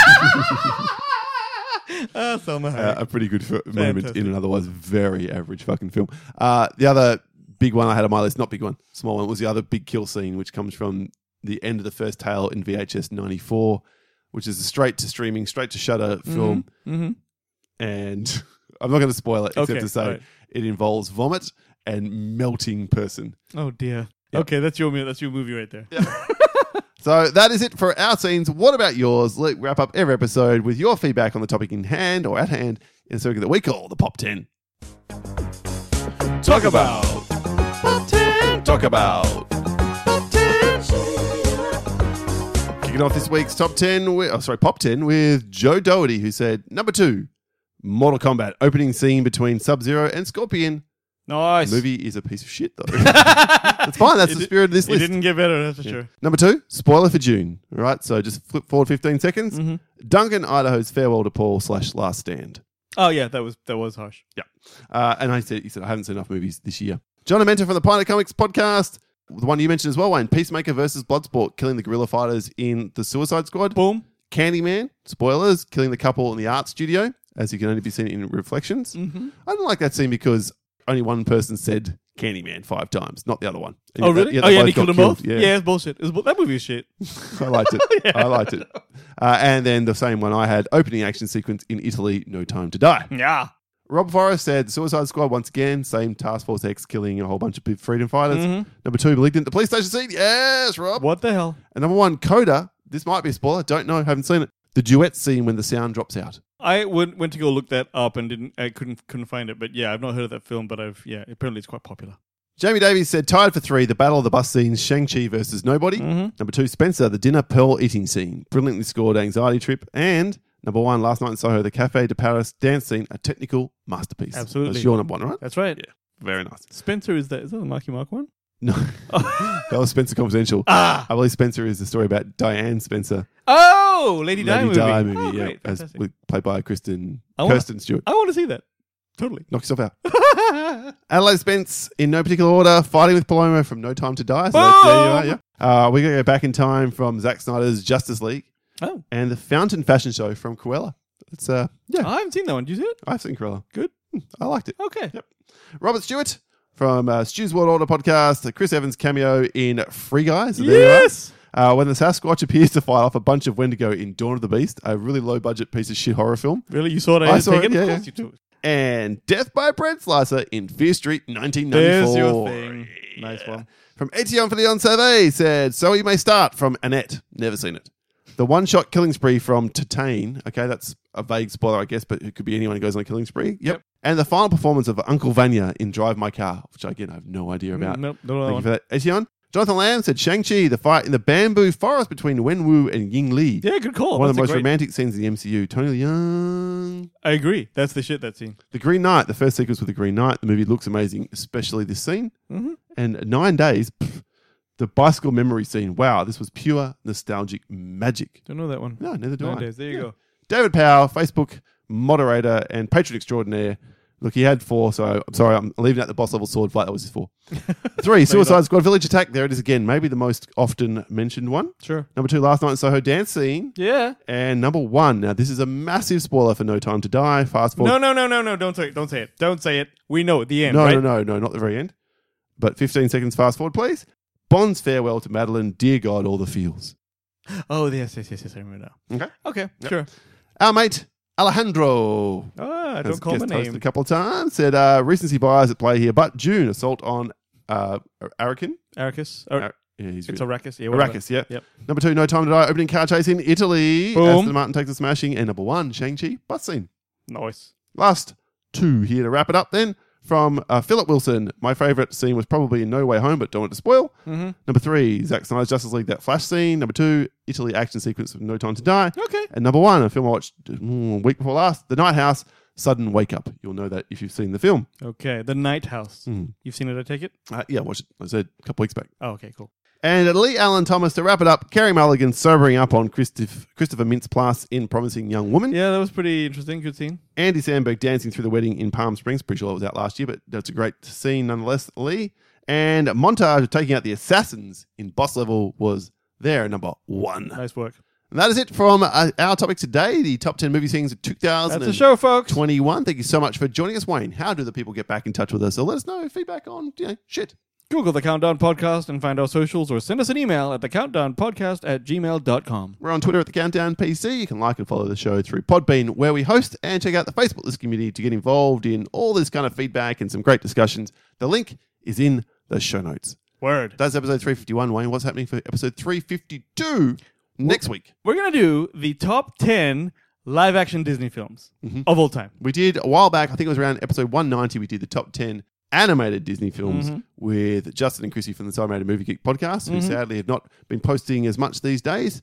S1: Ah, Selma
S2: Uh,
S1: Hayek.
S2: a pretty good f- moment
S1: Fantastic.
S2: in an otherwise very average fucking film. Uh, the other big one I had on my list, not big one, small one, was the other big kill scene, which comes from the end of the first tale in V H S ninety-four, which is a straight to streaming, straight to Shudder film.
S1: Mm-hmm.
S2: And I'm not going to spoil it, except
S1: Okay,
S2: to say
S1: alright.
S2: it involves vomit and melting person.
S1: Oh dear.
S2: Yep.
S1: Okay, that's your that's your movie right there.
S2: So that is it for our scenes. What about yours? Let's wrap up every episode with your feedback on the topic in hand or at hand in a circuit that we call the Pop ten.
S1: Talk about
S2: Pop ten. Talk about Pop ten. Kick it Kicking off this week's top ten, with, oh, sorry, pop ten with Joe Doherty, who said, number two, Mortal Kombat, opening scene between Sub-Zero and Scorpion.
S1: Nice.
S2: The movie is a piece of shit, though. That's fine. That's
S1: It
S2: the
S1: di-
S2: spirit of this
S1: It
S2: list.
S1: didn't get better, that's for
S2: Yeah.
S1: sure.
S2: Number two, spoiler for June. All right, so just flip forward fifteen seconds.
S1: Mm-hmm.
S2: Duncan Idaho's Farewell to Paul slash Last Stand.
S1: Oh yeah, that was that was harsh.
S2: Yeah. Uh, and I said, he said, I haven't seen enough movies this year. John Amenta from the Pioneer Comics podcast. The one you mentioned as well, Wayne. Peacemaker versus Bloodsport, killing the guerrilla fighters in the Suicide Squad.
S1: Boom.
S2: Candyman, spoilers, killing the couple in the art studio, as you can only be seen in Reflections.
S1: Mm-hmm.
S2: I don't like that scene because only one person said Candyman five times, not the other one. And
S1: Oh
S2: yet-
S1: really?
S2: yet
S1: oh
S2: they
S1: yeah, and he
S2: got
S1: killed them both.
S2: Yeah,
S1: Yeah, it's bullshit. It's bu- that movie is shit.
S2: I liked it.
S1: Yeah.
S2: I liked it. Uh, and then the same one I had, opening action sequence in Italy, No Time to Die.
S1: Yeah.
S2: Rob Forrest said Suicide Squad once again, same Task Force X killing a whole bunch of freedom fighters.
S1: Mhm.
S2: Number two, Malignant, the police station scene. Yes, Rob.
S1: What the hell?
S2: And number one, Coda. This might be a spoiler. Don't know. Haven't seen it. The duet scene when the sound drops out.
S1: I went went to go look that up and didn't. I couldn't couldn't find it. But yeah, I've not heard of that film. But I've yeah. Apparently, it's quite popular.
S2: Jamie Davies said, tied for three, the battle of the bus scenes, Shang-Chi versus Nobody.
S1: Mm-hmm.
S2: Number two, Spencer, the dinner pearl eating scene, brilliantly scored anxiety trip. And number one, last night in Soho, the Cafe de Paris dance scene, a technical masterpiece.
S1: Absolutely.
S2: That's your number one, right?
S1: That's right.
S2: Yeah. Very nice.
S1: Spencer is that? Is that the Marky Mark one?
S2: No, that was Spencer Confidential.
S1: Ah.
S2: I believe Spencer is the story about Diane Spencer.
S1: Oh, Lady Di
S2: Lady
S1: movie.
S2: Di movie,
S1: Oh,
S2: yeah.
S1: great.
S2: As
S1: Fantastic.
S2: with, played by Kristen,
S1: I wanna-
S2: Kirsten Stewart.
S1: I want to see that. Totally.
S2: Knock yourself out. Adelaide Spence, in no particular order, fighting with Paloma from No Time to Die. So that's, there you are, yeah. Uh, we're going to go back in time from Zack Snyder's Justice League
S1: Oh,
S2: and the Fountain Fashion Show from Cruella. It's uh, yeah,
S1: I haven't seen that one. Did you see it?
S2: I've seen Cruella.
S1: Good.
S2: Hmm, I liked it.
S1: Okay.
S2: Yep. Robert Stewart from uh, Stu's World Order podcast, the Chris Evans cameo in Free Guy. So there you are.
S1: Yes.
S2: Uh, when the Sasquatch appears to fight off a bunch of Wendigo in Dawn of the Beast, a really low budget piece of shit horror film.
S1: Really? You saw it?
S2: I
S1: had
S2: saw it,
S1: taken?
S2: yeah,
S1: Of
S2: yeah.
S1: course you do.
S2: And Death by Bread Slicer in Fear Street nineteen ninety-four.
S1: There's your thing. Nice one.
S2: From Etienne for Leon Survey said, so you may start from Annette. Never seen it. The one-shot killing spree from Tatane. Okay, that's a vague spoiler, I guess, but it could be anyone who goes on a killing spree. Yep.
S1: Yep.
S2: And the final performance of Uncle Vanya in Drive My Car, which, again, I have no idea about.
S1: Mm, nope. Don't know that
S2: Thank you
S1: one.
S2: for that, Etienne. Jonathan Lamb said, Shang-Chi, the fight in the bamboo forest between Wenwu and Ying Li.
S1: Yeah, good call.
S2: One of
S1: That's
S2: the
S1: a
S2: most
S1: great-
S2: romantic scenes in the M C U. Tony Leung.
S1: I agree. That's the shit, that scene.
S2: The Green Knight, the first sequence with the Green Knight. The movie looks amazing, especially this scene.
S1: Mm-hmm.
S2: And Nine Days, pff, the bicycle memory scene. Wow, this was pure nostalgic magic.
S1: Don't know that one.
S2: No, neither do
S1: Nine
S2: I.
S1: days. There you
S2: Yeah.
S1: go.
S2: David Power, Facebook moderator and patron extraordinaire. Look, he had four, so I'm sorry, I'm leaving out the boss level sword fight. That was his four. Three, Suicide Squad Village Attack. There it is again. Maybe the most often mentioned one.
S1: Sure.
S2: Number two, Last Night in Soho dance scene.
S1: Yeah.
S2: And number one, now this is a massive spoiler for No Time to Die. Fast forward.
S1: No, no, no, no, no. Don't say it. Don't say it. Don't say it. We know at the end,
S2: no,
S1: right?
S2: no, no, no, not the very end. But fifteen seconds fast forward, please. Bond's farewell to Madeline. Dear God, all the feels.
S1: Oh, yes, yes, yes, yes. I remember now.
S2: Okay.
S1: Okay,
S2: Yep.
S1: sure.
S2: Our mate, Alejandro.
S1: Ah,
S2: has
S1: don't call my
S2: guest hosted
S1: name.
S2: a couple of times. Said uh, recency bias at play here, but June, assault on uh, Arakin.
S1: Arrakis. Or,
S2: Ar- yeah, he's
S1: it's
S2: really-
S1: Arrakis. Yeah, whatever.
S2: Arrakis, yeah.
S1: Yep.
S2: Number two, No Time to Die, opening car chase in Italy.
S1: Boom.
S2: Aston Martin takes a smashing. And number one, Shang-Chi, bus scene.
S1: Nice.
S2: Last two here to wrap it up then. From uh, Philip Wilson, my favourite scene was probably in No Way Home, but don't want to spoil.
S1: Mm-hmm.
S2: Number three, Zack Snyder's Justice League, that flash scene. Number two, Italy action sequence of No Time to Die.
S1: Okay.
S2: And number one, a film I watched mm, a week before last, The Night House, Sudden Wake Up. You'll know that if you've seen the film.
S1: Okay. The Night House.
S2: Mm.
S1: You've seen it, I take it?
S2: Uh, yeah, I watched it. I said a couple weeks back.
S1: Oh, okay, cool.
S2: And Lee Allen Thomas, to wrap it up, Carey Mulligan sobering up on Christoph, Christopher Mintz-Plasse in Promising Young Woman.
S1: Yeah, that was pretty interesting. Good scene.
S2: Andy Samberg dancing through the wedding in Palm Springs. Pretty sure it was out last year, but that's a great scene nonetheless, Lee. And montage of taking out the assassins in Boss Level was there, number one.
S1: Nice work.
S2: And that is it from uh, our topic today, the top ten movie scenes of two thousand
S1: That's the show, folks.
S2: twenty-one. Thank you so much for joining us, Wayne. How do the people get back in touch with us? So let us know feedback on, you know, shit.
S1: Google The Countdown Podcast and find our socials, or send us an email at the countdown podcast at gmail dot com.
S2: We're on Twitter at the Countdown P C. You can like and follow the show through Podbean, where we host, and check out the Facebook List community to get involved in all this kind of feedback and some great discussions. The link is in the show notes.
S1: Word.
S2: That's episode three fifty-one. Wayne, what's happening for episode three fifty-two next week?
S1: We're going to do the top ten live action Disney films of all time.
S2: We did a while back, I think it was around episode one ninety, we did the top ten animated Disney films
S1: Mhm.
S2: with Justin and Chrissy from the Animated Movie Geek podcast, who
S1: Mhm.
S2: sadly have not been posting as much these days.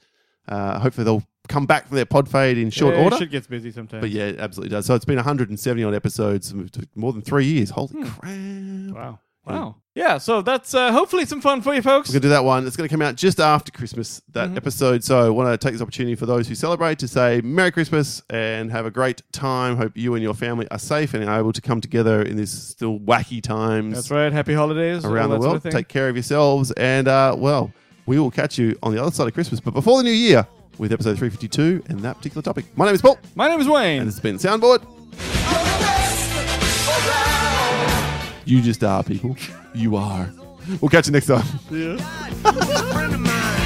S2: Uh, hopefully they'll come back from their pod fade in short
S1: yeah,
S2: order.
S1: Shit gets busy sometimes.
S2: But yeah, it absolutely does. So it's been one hundred seventy odd episodes, more than three years. Holy
S1: Hmm.
S2: crap.
S1: Wow. Wow. Yeah, so that's uh, hopefully some fun for you folks.
S2: We're going to do that one. It's going to come out just after Christmas, that
S1: Mhm.
S2: episode. So I want to take this opportunity for those who celebrate to say Merry Christmas and have a great time. Hope you and your family are safe and are able to come together in this still wacky times
S1: That's right. Happy holidays. all
S2: around the
S1: that sort
S2: world.
S1: of thing.
S2: Take care of yourselves. And, uh, well, we will catch you on the other side of Christmas, but before the new year with episode three fifty-two and that particular topic. My name is Paul.
S1: My name is Wayne.
S2: And this has been Soundboard. You just are, people. You are. We'll catch you next time.
S1: Yeah.
S3: friend of mine.